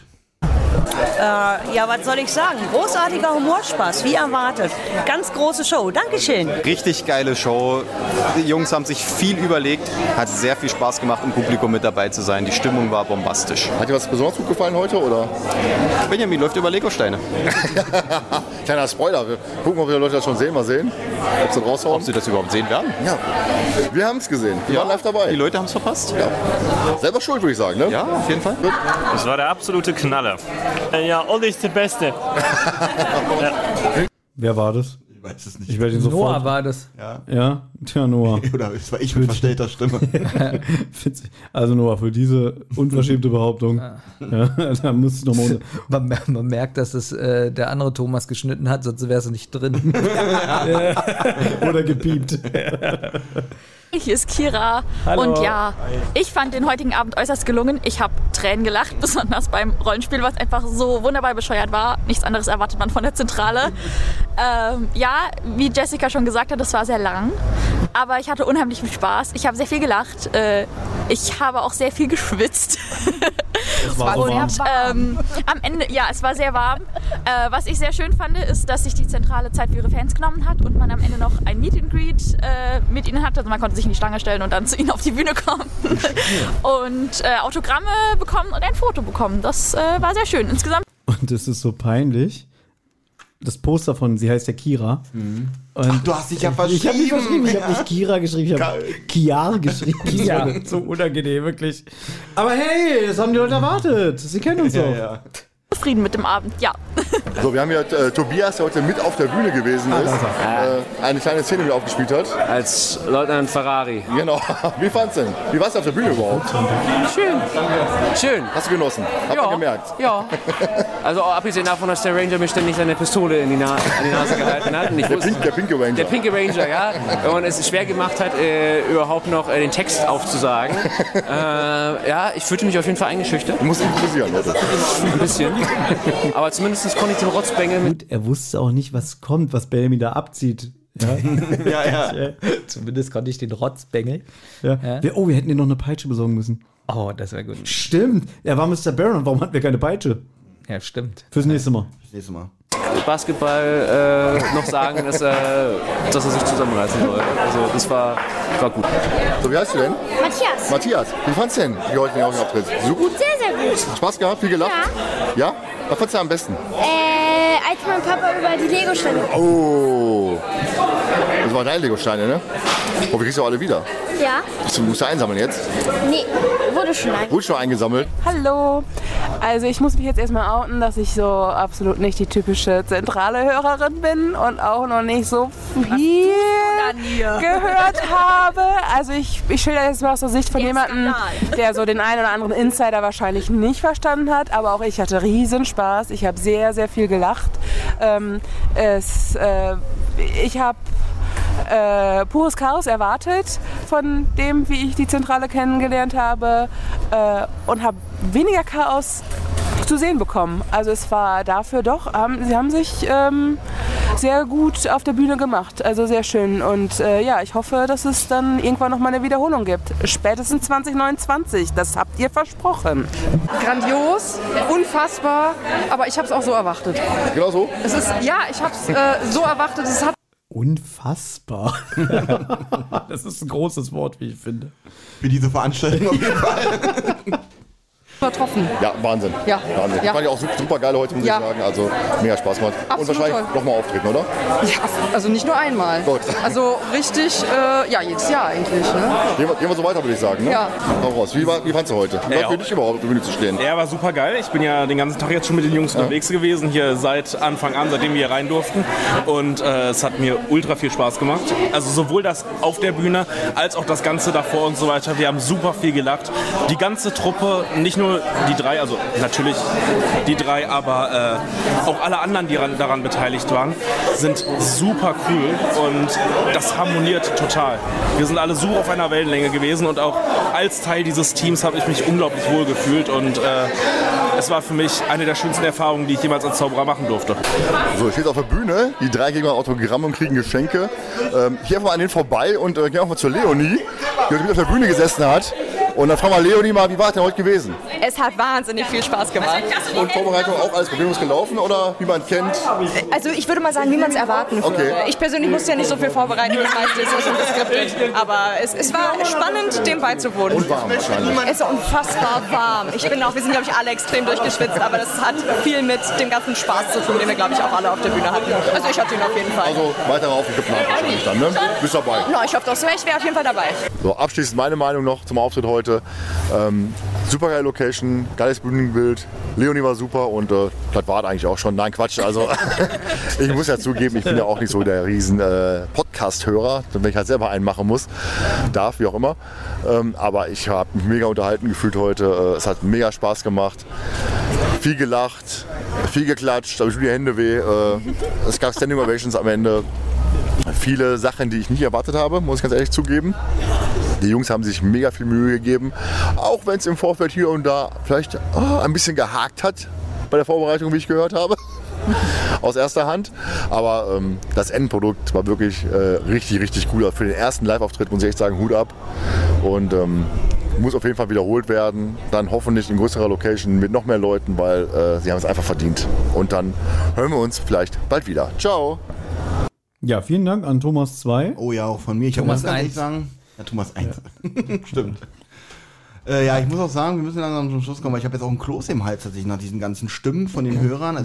[SPEAKER 9] Ja, was soll ich sagen? Großartiger Humorspaß, wie erwartet. Ganz große Show. Dankeschön.
[SPEAKER 10] Richtig geile Show. Die Jungs haben sich viel überlegt. Hat sehr viel Spaß gemacht, im Publikum mit dabei zu sein. Die Stimmung war bombastisch.
[SPEAKER 5] Hat dir was besonders gut gefallen heute, oder?
[SPEAKER 10] Benjamin läuft über Legosteine.
[SPEAKER 5] Kleiner Spoiler. Wir gucken, ob die Leute das schon sehen. Mal sehen, ob sie raushauen.
[SPEAKER 10] Ob sie das überhaupt sehen werden?
[SPEAKER 5] Ja. Wir haben es gesehen. Wir waren live dabei.
[SPEAKER 10] Die Leute haben es verpasst.
[SPEAKER 5] Ja. Selber schuld, würde ich sagen, ne?
[SPEAKER 10] Ja, auf jeden Fall.
[SPEAKER 11] Das war der absolute Knaller. Ja, Olli ist der Beste.
[SPEAKER 1] Ja. Wer war das?
[SPEAKER 2] Ich weiß es nicht.
[SPEAKER 1] Ich werde ihn sofort.
[SPEAKER 3] Noah war das.
[SPEAKER 1] Ja? Tja, Noah.
[SPEAKER 2] Oder es war ich mit verstellter Stimme.
[SPEAKER 1] Witzig. Also Noah, für diese unverschämte Behauptung, da musst du nochmal...
[SPEAKER 3] Man merkt, dass es der andere Thomas geschnitten hat, sonst wärst du nicht drin.
[SPEAKER 1] Oder gepiept.
[SPEAKER 12] Hier ist Kira.
[SPEAKER 1] Hallo.
[SPEAKER 12] Und ja, ich fand den heutigen Abend äußerst gelungen. Ich habe Tränen gelacht, besonders beim Rollenspiel, was einfach so wunderbar bescheuert war. Nichts anderes erwartet man von der Zentrale. Ja, wie Jessica schon gesagt hat, das war sehr lang. Aber ich hatte unheimlich viel Spaß. Ich habe sehr viel gelacht. Ich habe auch sehr viel geschwitzt.
[SPEAKER 1] Es war so warm.
[SPEAKER 12] Am Ende, ja, es war sehr warm. Was ich sehr schön fand, ist, dass sich die Zentrale Zeit für ihre Fans genommen hat und man am Ende noch ein Meet and Greet mit ihnen hatte. Also man konnte sich in die Schlange stellen und dann zu ihnen auf die Bühne kommen. Und Autogramme bekommen und ein Foto bekommen. Das war sehr schön insgesamt.
[SPEAKER 1] Und es ist so peinlich. Das Poster von, sie heißt ja Kira.
[SPEAKER 2] Mhm.
[SPEAKER 1] Und
[SPEAKER 2] ach, du hast dich ja verschrieben.
[SPEAKER 1] Ich habe mich verschrieben. Ich habe nicht Kira geschrieben, ich habe Kiar geschrieben. Ja. So unangenehm, wirklich. Aber hey, das haben die Leute erwartet. Sie kennen uns doch. Ja.
[SPEAKER 12] Zufrieden mit dem Abend, ja.
[SPEAKER 5] So, wir haben hier Tobias, der heute mit auf der Bühne gewesen ist. Eine kleine Szene mit aufgespielt hat.
[SPEAKER 11] Als Leutnant Ferrari.
[SPEAKER 5] Genau. Wie fand's denn? Wie war's auf der Bühne überhaupt?
[SPEAKER 11] Schön. Schön.
[SPEAKER 5] Hast du genossen? Hat man gemerkt.
[SPEAKER 11] Ja. Also abgesehen davon, dass der Ranger mir ständig seine Pistole an die Nase gehalten hat. Und ich
[SPEAKER 5] der Pinke Ranger.
[SPEAKER 11] Der Pinke Ranger, ja. Und es schwer gemacht hat, überhaupt noch den Text aufzusagen. Ja, ich fühlte mich auf jeden Fall eingeschüchtert.
[SPEAKER 5] Du musst improvisieren, Leute.
[SPEAKER 11] Ein bisschen. Aber zumindest konnte ich den Rotzbengel
[SPEAKER 1] Gut, er wusste auch nicht, was kommt, was Benjamin da abzieht. Ja,
[SPEAKER 2] ja.
[SPEAKER 3] Zumindest konnte ich den Rotzbengel.
[SPEAKER 1] Ja. Oh, wir hätten dir noch eine Peitsche besorgen müssen.
[SPEAKER 3] Oh, das wäre gut.
[SPEAKER 1] Stimmt. Er war Mr. Baron. Warum hatten wir keine Peitsche?
[SPEAKER 3] Ja, stimmt.
[SPEAKER 1] Fürs nächste Mal.
[SPEAKER 11] Basketball noch sagen, dass er sich zusammenreißen soll. Also das war gut.
[SPEAKER 5] So, wie heißt du denn?
[SPEAKER 13] Matthias.
[SPEAKER 5] Matthias, wie fandst du denn, wie heute den Auftritt? So gut?
[SPEAKER 13] Sehr, sehr gut.
[SPEAKER 5] Spaß gehabt, viel gelacht? Ja? Was fandst du am besten?
[SPEAKER 13] Als mein Papa über die Legosteine.
[SPEAKER 5] Oh. Das waren deine Legosteine, ne? Oh, wir kriegst du alle wieder.
[SPEAKER 13] Ja.
[SPEAKER 5] Du musst du einsammeln jetzt?
[SPEAKER 13] Nee, wurde schon eingesammelt.
[SPEAKER 5] Wurde schon eingesammelt?
[SPEAKER 7] Hallo. Also ich muss mich jetzt erstmal outen, dass ich so absolut nicht die typische zentrale Hörerin bin und auch noch nicht so viel gehört habe. Also ich schilder jetzt mal aus der Sicht von jemandem, der so den einen oder anderen Insider wahrscheinlich nicht verstanden hat. Aber auch ich hatte riesen Spaß. Ich habe sehr, sehr viel gelacht. Ich habe pures Chaos erwartet von dem, wie ich die Zentrale kennengelernt habe und habe weniger Chaos zu sehen bekommen. Also es war dafür doch, sie haben sich sehr gut auf der Bühne gemacht, also sehr schön und ja, ich hoffe, dass es dann irgendwann noch mal eine Wiederholung gibt. Spätestens 2029, das habt ihr versprochen.
[SPEAKER 14] Grandios, unfassbar, aber ich habe es auch so erwartet.
[SPEAKER 5] Genau so?
[SPEAKER 14] Ich habe es so erwartet, es hat
[SPEAKER 1] Unfassbar. Das ist ein großes Wort, wie ich finde.
[SPEAKER 2] Für diese Veranstaltung auf jeden Fall.
[SPEAKER 14] Übertroffen.
[SPEAKER 5] Ja, Wahnsinn.
[SPEAKER 14] Ja.
[SPEAKER 5] Wahnsinn.
[SPEAKER 14] Ja.
[SPEAKER 5] Fand ich auch super geil heute, muss ich sagen. Also mega Spaß gemacht.
[SPEAKER 14] Absolut
[SPEAKER 5] und wahrscheinlich
[SPEAKER 14] toll.
[SPEAKER 5] nochmal auftreten, oder?
[SPEAKER 14] Ja, also nicht nur einmal.
[SPEAKER 5] Gut.
[SPEAKER 14] Also richtig, ja, jedes Jahr eigentlich. Ne?
[SPEAKER 5] Gehen wir so weiter, würde ich sagen. Ne?
[SPEAKER 14] Ja.
[SPEAKER 5] Hau raus. Wie fandst du heute? Wie war für dich überhaupt auf der Bühne zu stehen?
[SPEAKER 15] Er war super geil. Ich bin ja den ganzen Tag jetzt schon mit den Jungs unterwegs gewesen, hier seit Anfang an, seitdem wir hier rein durften. Und es hat mir ultra viel Spaß gemacht. Also sowohl das auf der Bühne, als auch das Ganze davor und so weiter. Wir haben super viel gelacht. Die ganze Truppe, nicht nur die 3, also natürlich die 3, aber auch alle anderen, die daran beteiligt waren, sind super cool und das harmoniert total. Wir sind alle super auf einer Wellenlänge gewesen und auch als Teil dieses Teams habe ich mich unglaublich wohl gefühlt und es war für mich eine der schönsten Erfahrungen, die ich jemals als Zauberer machen durfte.
[SPEAKER 5] So, ich stehe auf der Bühne, die 3 geben ein Autogramm und kriegen Geschenke. Ich gehe einfach mal an denen vorbei und gehe auch mal zur Leonie, die heute mit auf der Bühne gesessen hat. Und dann fragen wir Leonie mal, wie war es denn heute gewesen?
[SPEAKER 16] Es hat wahnsinnig viel Spaß gemacht.
[SPEAKER 5] Und Vorbereitung auch alles problemlos gelaufen oder wie man kennt?
[SPEAKER 16] Also ich würde mal sagen, wie man es erwarten würde.
[SPEAKER 5] Okay.
[SPEAKER 16] Ich persönlich musste ja nicht so viel vorbereiten, das meiste ist ja schon geskriptet. Aber es war spannend, dem beizuwohnen.
[SPEAKER 5] Und warm wahrscheinlich.
[SPEAKER 16] Es ist unfassbar warm. Wir sind, glaube ich, alle extrem durchgeschwitzt, aber das hat viel mit dem ganzen Spaß zu tun, den wir, glaube ich, auch alle auf der Bühne hatten. Also ich hatte ihn auf jeden Fall.
[SPEAKER 5] Also weiter auf geplant wahrscheinlich dann, ne? Bist dabei?
[SPEAKER 16] No, ich hoffe doch so, ich wäre auf jeden Fall dabei.
[SPEAKER 5] So, abschließend meine Meinung noch zum Auftritt heute. Super geile Location, geiles Bühnenbild, Leonie war super und das war eigentlich auch schon. Nein, Quatsch, also ich muss ja zugeben, ich bin ja auch nicht so der riesen Podcast-Hörer, wenn ich halt selber einen machen muss, darf, wie auch immer. Aber ich habe mich mega unterhalten gefühlt heute, es hat mega Spaß gemacht, viel gelacht, viel geklatscht, da habe ich mir die Hände weh, es gab Standing Ovations am Ende, viele Sachen, die ich nicht erwartet habe, muss ich ganz ehrlich zugeben. Die Jungs haben sich mega viel Mühe gegeben, auch wenn es im Vorfeld hier und da vielleicht ein bisschen gehakt hat bei der Vorbereitung, wie ich gehört habe, aus erster Hand. Aber das Endprodukt war wirklich richtig, richtig cool. Für den ersten Live-Auftritt muss ich echt sagen, Hut ab. Und muss auf jeden Fall wiederholt werden. Dann hoffentlich in größerer Location mit noch mehr Leuten, weil sie haben es einfach verdient. Und dann hören wir uns vielleicht bald wieder. Ciao!
[SPEAKER 1] Ja, vielen Dank an Thomas 2.
[SPEAKER 2] Oh ja, auch von mir. Ich
[SPEAKER 1] Thomas
[SPEAKER 2] muss ganz ehrlich
[SPEAKER 1] 1.
[SPEAKER 2] sagen, ja, Thomas 1. Ja. Stimmt. Ja, ich muss auch sagen, wir müssen langsam zum Schluss kommen, weil ich habe jetzt auch einen Kloß im Hals tatsächlich nach diesen ganzen Stimmen von den Hörern.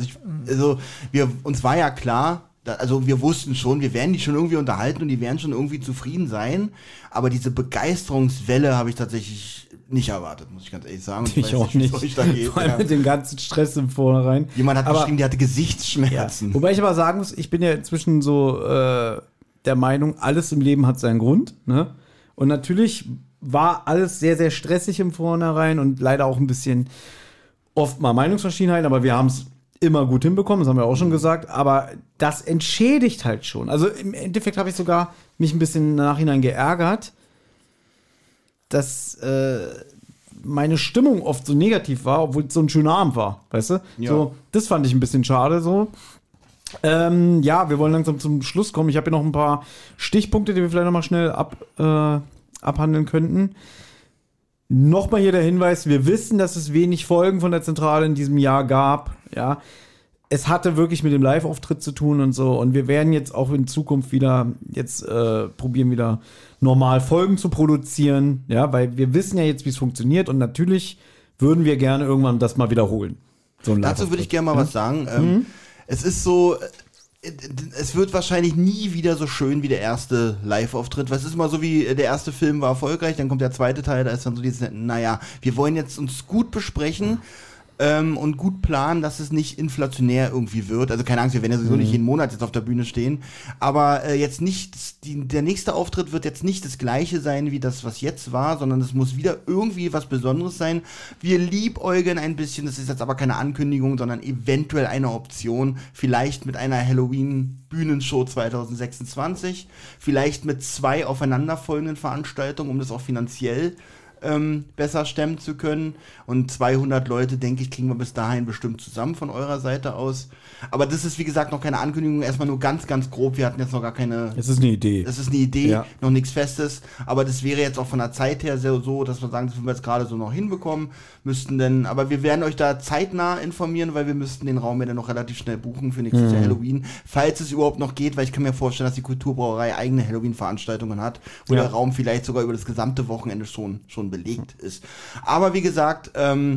[SPEAKER 2] Uns war ja klar, also wir wussten schon, wir werden die schon irgendwie unterhalten und die werden schon irgendwie zufrieden sein. Aber diese Begeisterungswelle habe ich tatsächlich nicht erwartet, muss ich ganz ehrlich sagen. Und
[SPEAKER 1] Ich auch nicht. Vor allem mit dem ganzen Stress im Vornherein.
[SPEAKER 2] Jemand hat geschrieben, der hatte Gesichtsschmerzen.
[SPEAKER 1] Ja. Wobei ich aber sagen muss, ich bin ja inzwischen so der Meinung, alles im Leben hat seinen Grund. Ne? Und natürlich war alles sehr, sehr stressig im Vornherein und leider auch ein bisschen oft mal Meinungsverschiedenheit, aber wir haben es immer gut hinbekommen, das haben wir auch schon gesagt, aber das entschädigt halt schon. Also im Endeffekt habe ich sogar mich ein bisschen im Nachhinein geärgert, dass meine Stimmung oft so negativ war, obwohl es so ein schöner Abend war, weißt du?
[SPEAKER 2] Ja.
[SPEAKER 1] So, das fand ich ein bisschen schade so. Ja, wir wollen langsam zum Schluss kommen. Ich habe hier noch ein paar Stichpunkte, die wir vielleicht noch mal schnell abhandeln könnten. Nochmal hier der Hinweis, wir wissen, dass es wenig Folgen von der Zentrale in diesem Jahr gab. Ja, es hatte wirklich mit dem Live-Auftritt zu tun und so. Und wir werden jetzt auch in Zukunft wieder probieren, wieder normal Folgen zu produzieren. Ja, weil wir wissen ja jetzt, wie es funktioniert. Und natürlich würden wir gerne irgendwann das mal wiederholen. So ein
[SPEAKER 2] Dazu würde ich gerne mal was sagen. Es ist so, es wird wahrscheinlich nie wieder so schön wie der erste Live-Auftritt. Weil es ist immer so wie, der erste Film war erfolgreich, dann kommt der zweite Teil, da ist dann so dieses, naja, wir wollen jetzt uns gut besprechen und gut planen, dass es nicht inflationär irgendwie wird. Also keine Angst, wir werden ja sowieso nicht jeden Monat jetzt auf der Bühne stehen. Aber jetzt nicht, der nächste Auftritt wird jetzt nicht das gleiche sein wie das, was jetzt war, sondern es muss wieder irgendwie was Besonderes sein. Wir liebäugeln ein bisschen, das ist jetzt aber keine Ankündigung, sondern eventuell eine Option, vielleicht mit einer Halloween-Bühnenshow 2026, vielleicht mit 2 aufeinanderfolgenden Veranstaltungen, um das auch finanziell besser stemmen zu können. Und 200 Leute, denke ich, kriegen wir bis dahin bestimmt zusammen von eurer Seite aus. Aber das ist, wie gesagt, noch keine Ankündigung, erstmal nur ganz, ganz grob. Wir hatten jetzt noch gar keine...
[SPEAKER 1] Es ist eine Idee.
[SPEAKER 2] Es ist eine Idee, noch nichts Festes. Aber das wäre jetzt auch von der Zeit her so, dass wir sagen, das würden wir jetzt gerade so noch hinbekommen. Aber wir werden euch da zeitnah informieren, weil wir müssten den Raum ja dann noch relativ schnell buchen für nächstes Jahr Halloween. Falls es überhaupt noch geht, weil ich kann mir vorstellen, dass die Kulturbrauerei eigene Halloween-Veranstaltungen hat, wo der Raum vielleicht sogar über das gesamte Wochenende schon belegt ist. Aber wie gesagt,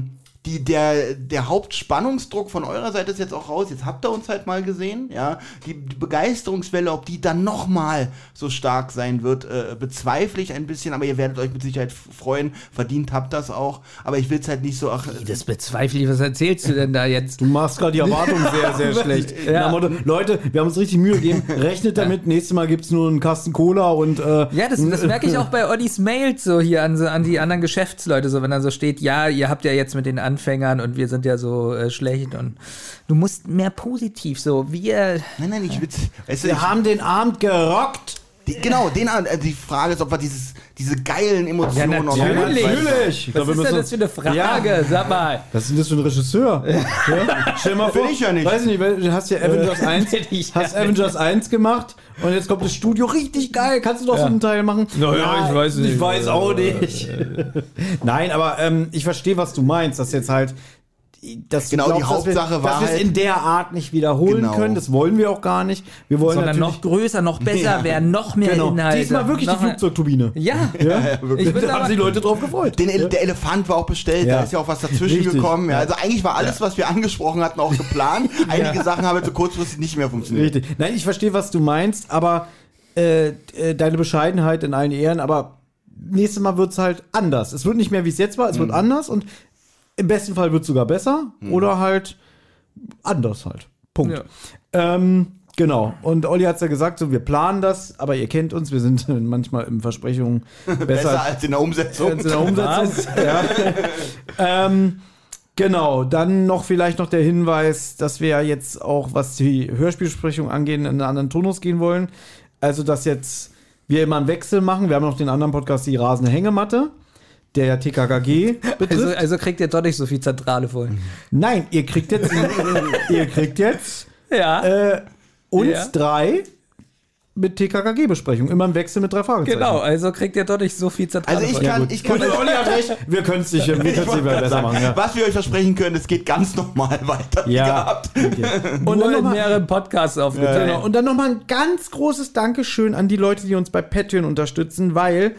[SPEAKER 2] der Hauptspannungsdruck von eurer Seite ist jetzt auch raus. Jetzt habt ihr uns halt mal gesehen, ja. Die Begeisterungswelle, ob die dann nochmal so stark sein wird, bezweifle ich ein bisschen, aber ihr werdet euch mit Sicherheit freuen. Verdient habt das auch. Aber ich will es halt nicht so...
[SPEAKER 3] Das bezweifle ich. Was erzählst du denn da jetzt?
[SPEAKER 1] Du machst gerade die Erwartungen sehr, sehr schlecht.
[SPEAKER 3] Ja.
[SPEAKER 1] Motto, Leute, wir haben uns richtig Mühe gegeben. Rechnet damit, nächstes Mal gibt's nur einen Kasten Cola und...
[SPEAKER 3] Ja, das merke ich auch bei Ollis Mails so hier an die anderen Geschäftsleute, so wenn da so steht, ja, ihr habt ja jetzt mit den Anfängern und wir sind ja so schlecht und du musst mehr positiv so,
[SPEAKER 2] Nein, ich will...
[SPEAKER 1] Wir haben den Abend gerockt.
[SPEAKER 2] Die Frage ist, ob wir diese geilen Emotionen noch
[SPEAKER 1] natürlich.
[SPEAKER 3] Was ist denn das für eine Frage? Sag mal.
[SPEAKER 1] Was ist denn das für ein Regisseur? Stell mal vor,
[SPEAKER 2] ich ja nicht.
[SPEAKER 1] Weiß ich nicht, du hast ja Avengers 1 gemacht und jetzt kommt das Studio richtig geil. Kannst du doch so einen Teil machen?
[SPEAKER 3] Naja, ich weiß nicht.
[SPEAKER 1] Ich weiß auch nicht. Nein, aber ich verstehe, was du meinst, dass jetzt halt dass
[SPEAKER 2] die Hauptsache
[SPEAKER 1] dass wir es in der Art nicht wiederholen können. Das wollen wir auch gar nicht. Wir wollen
[SPEAKER 3] sondern noch größer, noch besser werden, noch mehr Inhalte.
[SPEAKER 1] Diesmal wirklich die Flugzeugturbine.
[SPEAKER 3] Ja.
[SPEAKER 1] Da haben sich die Leute drauf gefreut.
[SPEAKER 2] Der Elefant war auch bestellt, da ist ja auch was dazwischen gekommen. Ja. Also eigentlich war alles, was wir angesprochen hatten, auch geplant. Einige Sachen haben jetzt so kurzfristig nicht mehr funktioniert.
[SPEAKER 1] Richtig. Nein, ich verstehe, was du meinst, aber deine Bescheidenheit in allen Ehren, aber nächstes Mal wird es halt anders. Es wird nicht mehr, wie es jetzt war, es wird anders und im besten Fall wird es sogar besser oder halt anders halt. Punkt. Ja. Genau. Und Olli hat es ja gesagt, so wir planen das, aber ihr kennt uns, wir sind manchmal in Versprechungen besser
[SPEAKER 2] als in der Umsetzung.
[SPEAKER 1] Genau, dann vielleicht noch der Hinweis, dass wir ja jetzt auch, was die Hörspielsprechung angeht, in einen anderen Tonus gehen wollen. Also, dass jetzt wir immer einen Wechsel machen. Wir haben noch den anderen Podcast, die rasende Hängematte, der ja TKKG betrifft.
[SPEAKER 3] Also kriegt ihr doch nicht so viel zentrale Folgen.
[SPEAKER 1] Nein, ihr kriegt jetzt uns 3 mit TKKG-Besprechung. Immer im Wechsel mit 3 Fragezeichen.
[SPEAKER 3] Genau, also kriegt ihr doch nicht so viel zentrale
[SPEAKER 2] Folgen. Ich kann
[SPEAKER 1] Olli hat recht, wir können es nicht besser machen. Ja.
[SPEAKER 2] Was wir euch versprechen können, es geht ganz normal weiter.
[SPEAKER 1] Ja. Okay.
[SPEAKER 3] Und dann in mehreren Podcasts aufgeteilt.
[SPEAKER 1] Genau. Und dann nochmal ein ganz großes Dankeschön an die Leute, die uns bei Patreon unterstützen, weil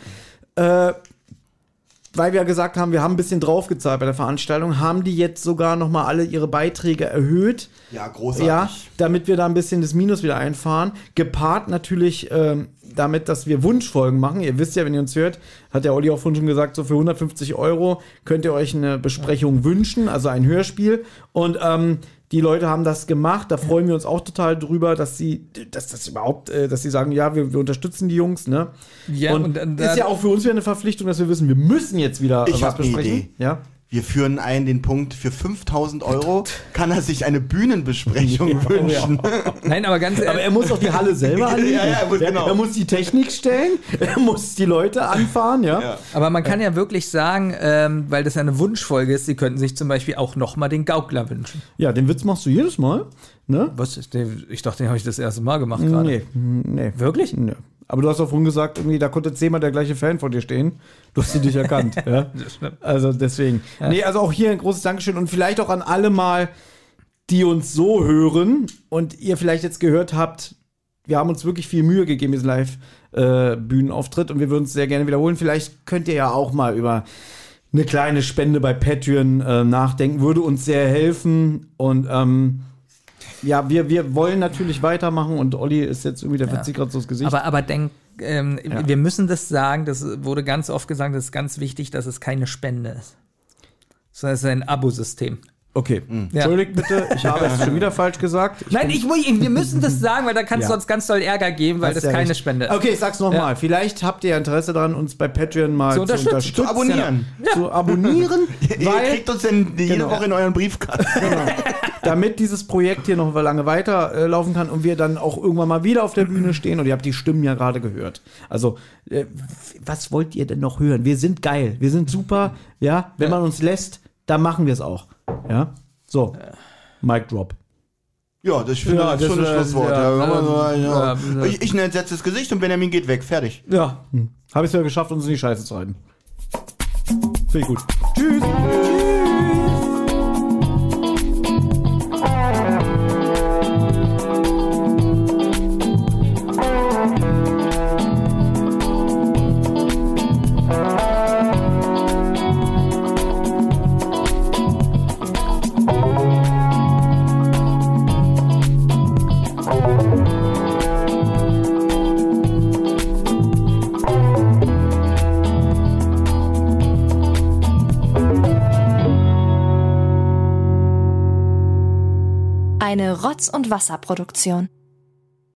[SPEAKER 1] wir ja gesagt haben, wir haben ein bisschen draufgezahlt bei der Veranstaltung, haben die jetzt sogar nochmal alle ihre Beiträge erhöht.
[SPEAKER 2] Ja, großartig.
[SPEAKER 1] Ja, damit wir da ein bisschen das Minus wieder einfahren. Gepaart natürlich damit, dass wir Wunschfolgen machen. Ihr wisst ja, wenn ihr uns hört, hat der Olli auch vorhin schon gesagt, so für 150 € könnt ihr euch eine Besprechung wünschen, also ein Hörspiel. Und die Leute haben das gemacht, da freuen wir uns auch total drüber, dass sie sagen, ja, wir unterstützen die Jungs, ne?
[SPEAKER 3] Ja,
[SPEAKER 1] und ist ja auch für uns wieder eine Verpflichtung, dass wir wissen, wir müssen jetzt wieder was besprechen.
[SPEAKER 2] Eine Idee.
[SPEAKER 1] Ja?
[SPEAKER 2] Wir führen den Punkt, für 5.000 € kann er sich eine Bühnenbesprechung wünschen.
[SPEAKER 3] Nein, aber ganz ehrlich.
[SPEAKER 1] Aber er muss auch die Halle selber anlegen.
[SPEAKER 2] Genau.
[SPEAKER 1] Er muss die Technik stellen, er muss die Leute anfahren, ja.
[SPEAKER 3] Aber man kann ja wirklich sagen, weil das ja eine Wunschfolge ist, sie könnten sich zum Beispiel auch nochmal den Gaukler wünschen.
[SPEAKER 1] Ja, den Witz machst du jedes Mal, ne?
[SPEAKER 3] Was ist der? Ich dachte, den habe ich das erste Mal gemacht gerade.
[SPEAKER 1] Nee.
[SPEAKER 3] Wirklich?
[SPEAKER 1] Nee. Aber du hast doch vorhin gesagt, irgendwie, da konnte 10-mal der gleiche Fan vor dir stehen. Du hast sie dich erkannt. Ja? Also deswegen. Ja. Nee, also auch hier ein großes Dankeschön und vielleicht auch an alle mal, die uns so hören und ihr vielleicht jetzt gehört habt, wir haben uns wirklich viel Mühe gegeben, diesen Live-Bühnenauftritt und wir würden es sehr gerne wiederholen. Vielleicht könnt ihr ja auch mal über eine kleine Spende bei Patreon nachdenken. Würde uns sehr helfen und ja, wir wollen natürlich weitermachen und Olli ist jetzt irgendwie, der verzieht gerade so das Gesicht.
[SPEAKER 3] Aber wir müssen das sagen, das wurde ganz oft gesagt, das ist ganz wichtig, dass es keine Spende ist. Sondern es ist ein Abosystem.
[SPEAKER 1] Okay, entschuldigt bitte, ich habe es schon wieder falsch gesagt.
[SPEAKER 3] Nein, wir müssen das sagen, weil da kann es sonst ganz doll Ärger geben, weil das keine Spende ist.
[SPEAKER 1] Okay, ich sag's nochmal.
[SPEAKER 3] Ja.
[SPEAKER 1] Vielleicht habt ihr Interesse daran, uns bei Patreon mal zu unterstützen.
[SPEAKER 2] Zu abonnieren.
[SPEAKER 1] Ja. Zu abonnieren,
[SPEAKER 2] Ihr kriegt uns denn jede Woche in euren Briefkasten.
[SPEAKER 1] Genau. Damit dieses Projekt hier noch lange weiterlaufen kann und wir dann auch irgendwann mal wieder auf der Bühne stehen. Und ihr habt die Stimmen ja gerade gehört. Also, was wollt ihr denn noch hören? Wir sind geil, wir sind super. Ja, wenn man uns lässt, dann machen wir es auch. Ja, so, Mic Drop.
[SPEAKER 2] Ja, das finde ich schon ein Schlusswort. Ich nenne jetzt das Gesicht und Benjamin geht weg. Fertig.
[SPEAKER 1] Ja, habe ich es ja geschafft, uns in die Scheiße zu reiten. Finde ich gut. Tschüss.
[SPEAKER 4] Eine Rotz- und Wasserproduktion.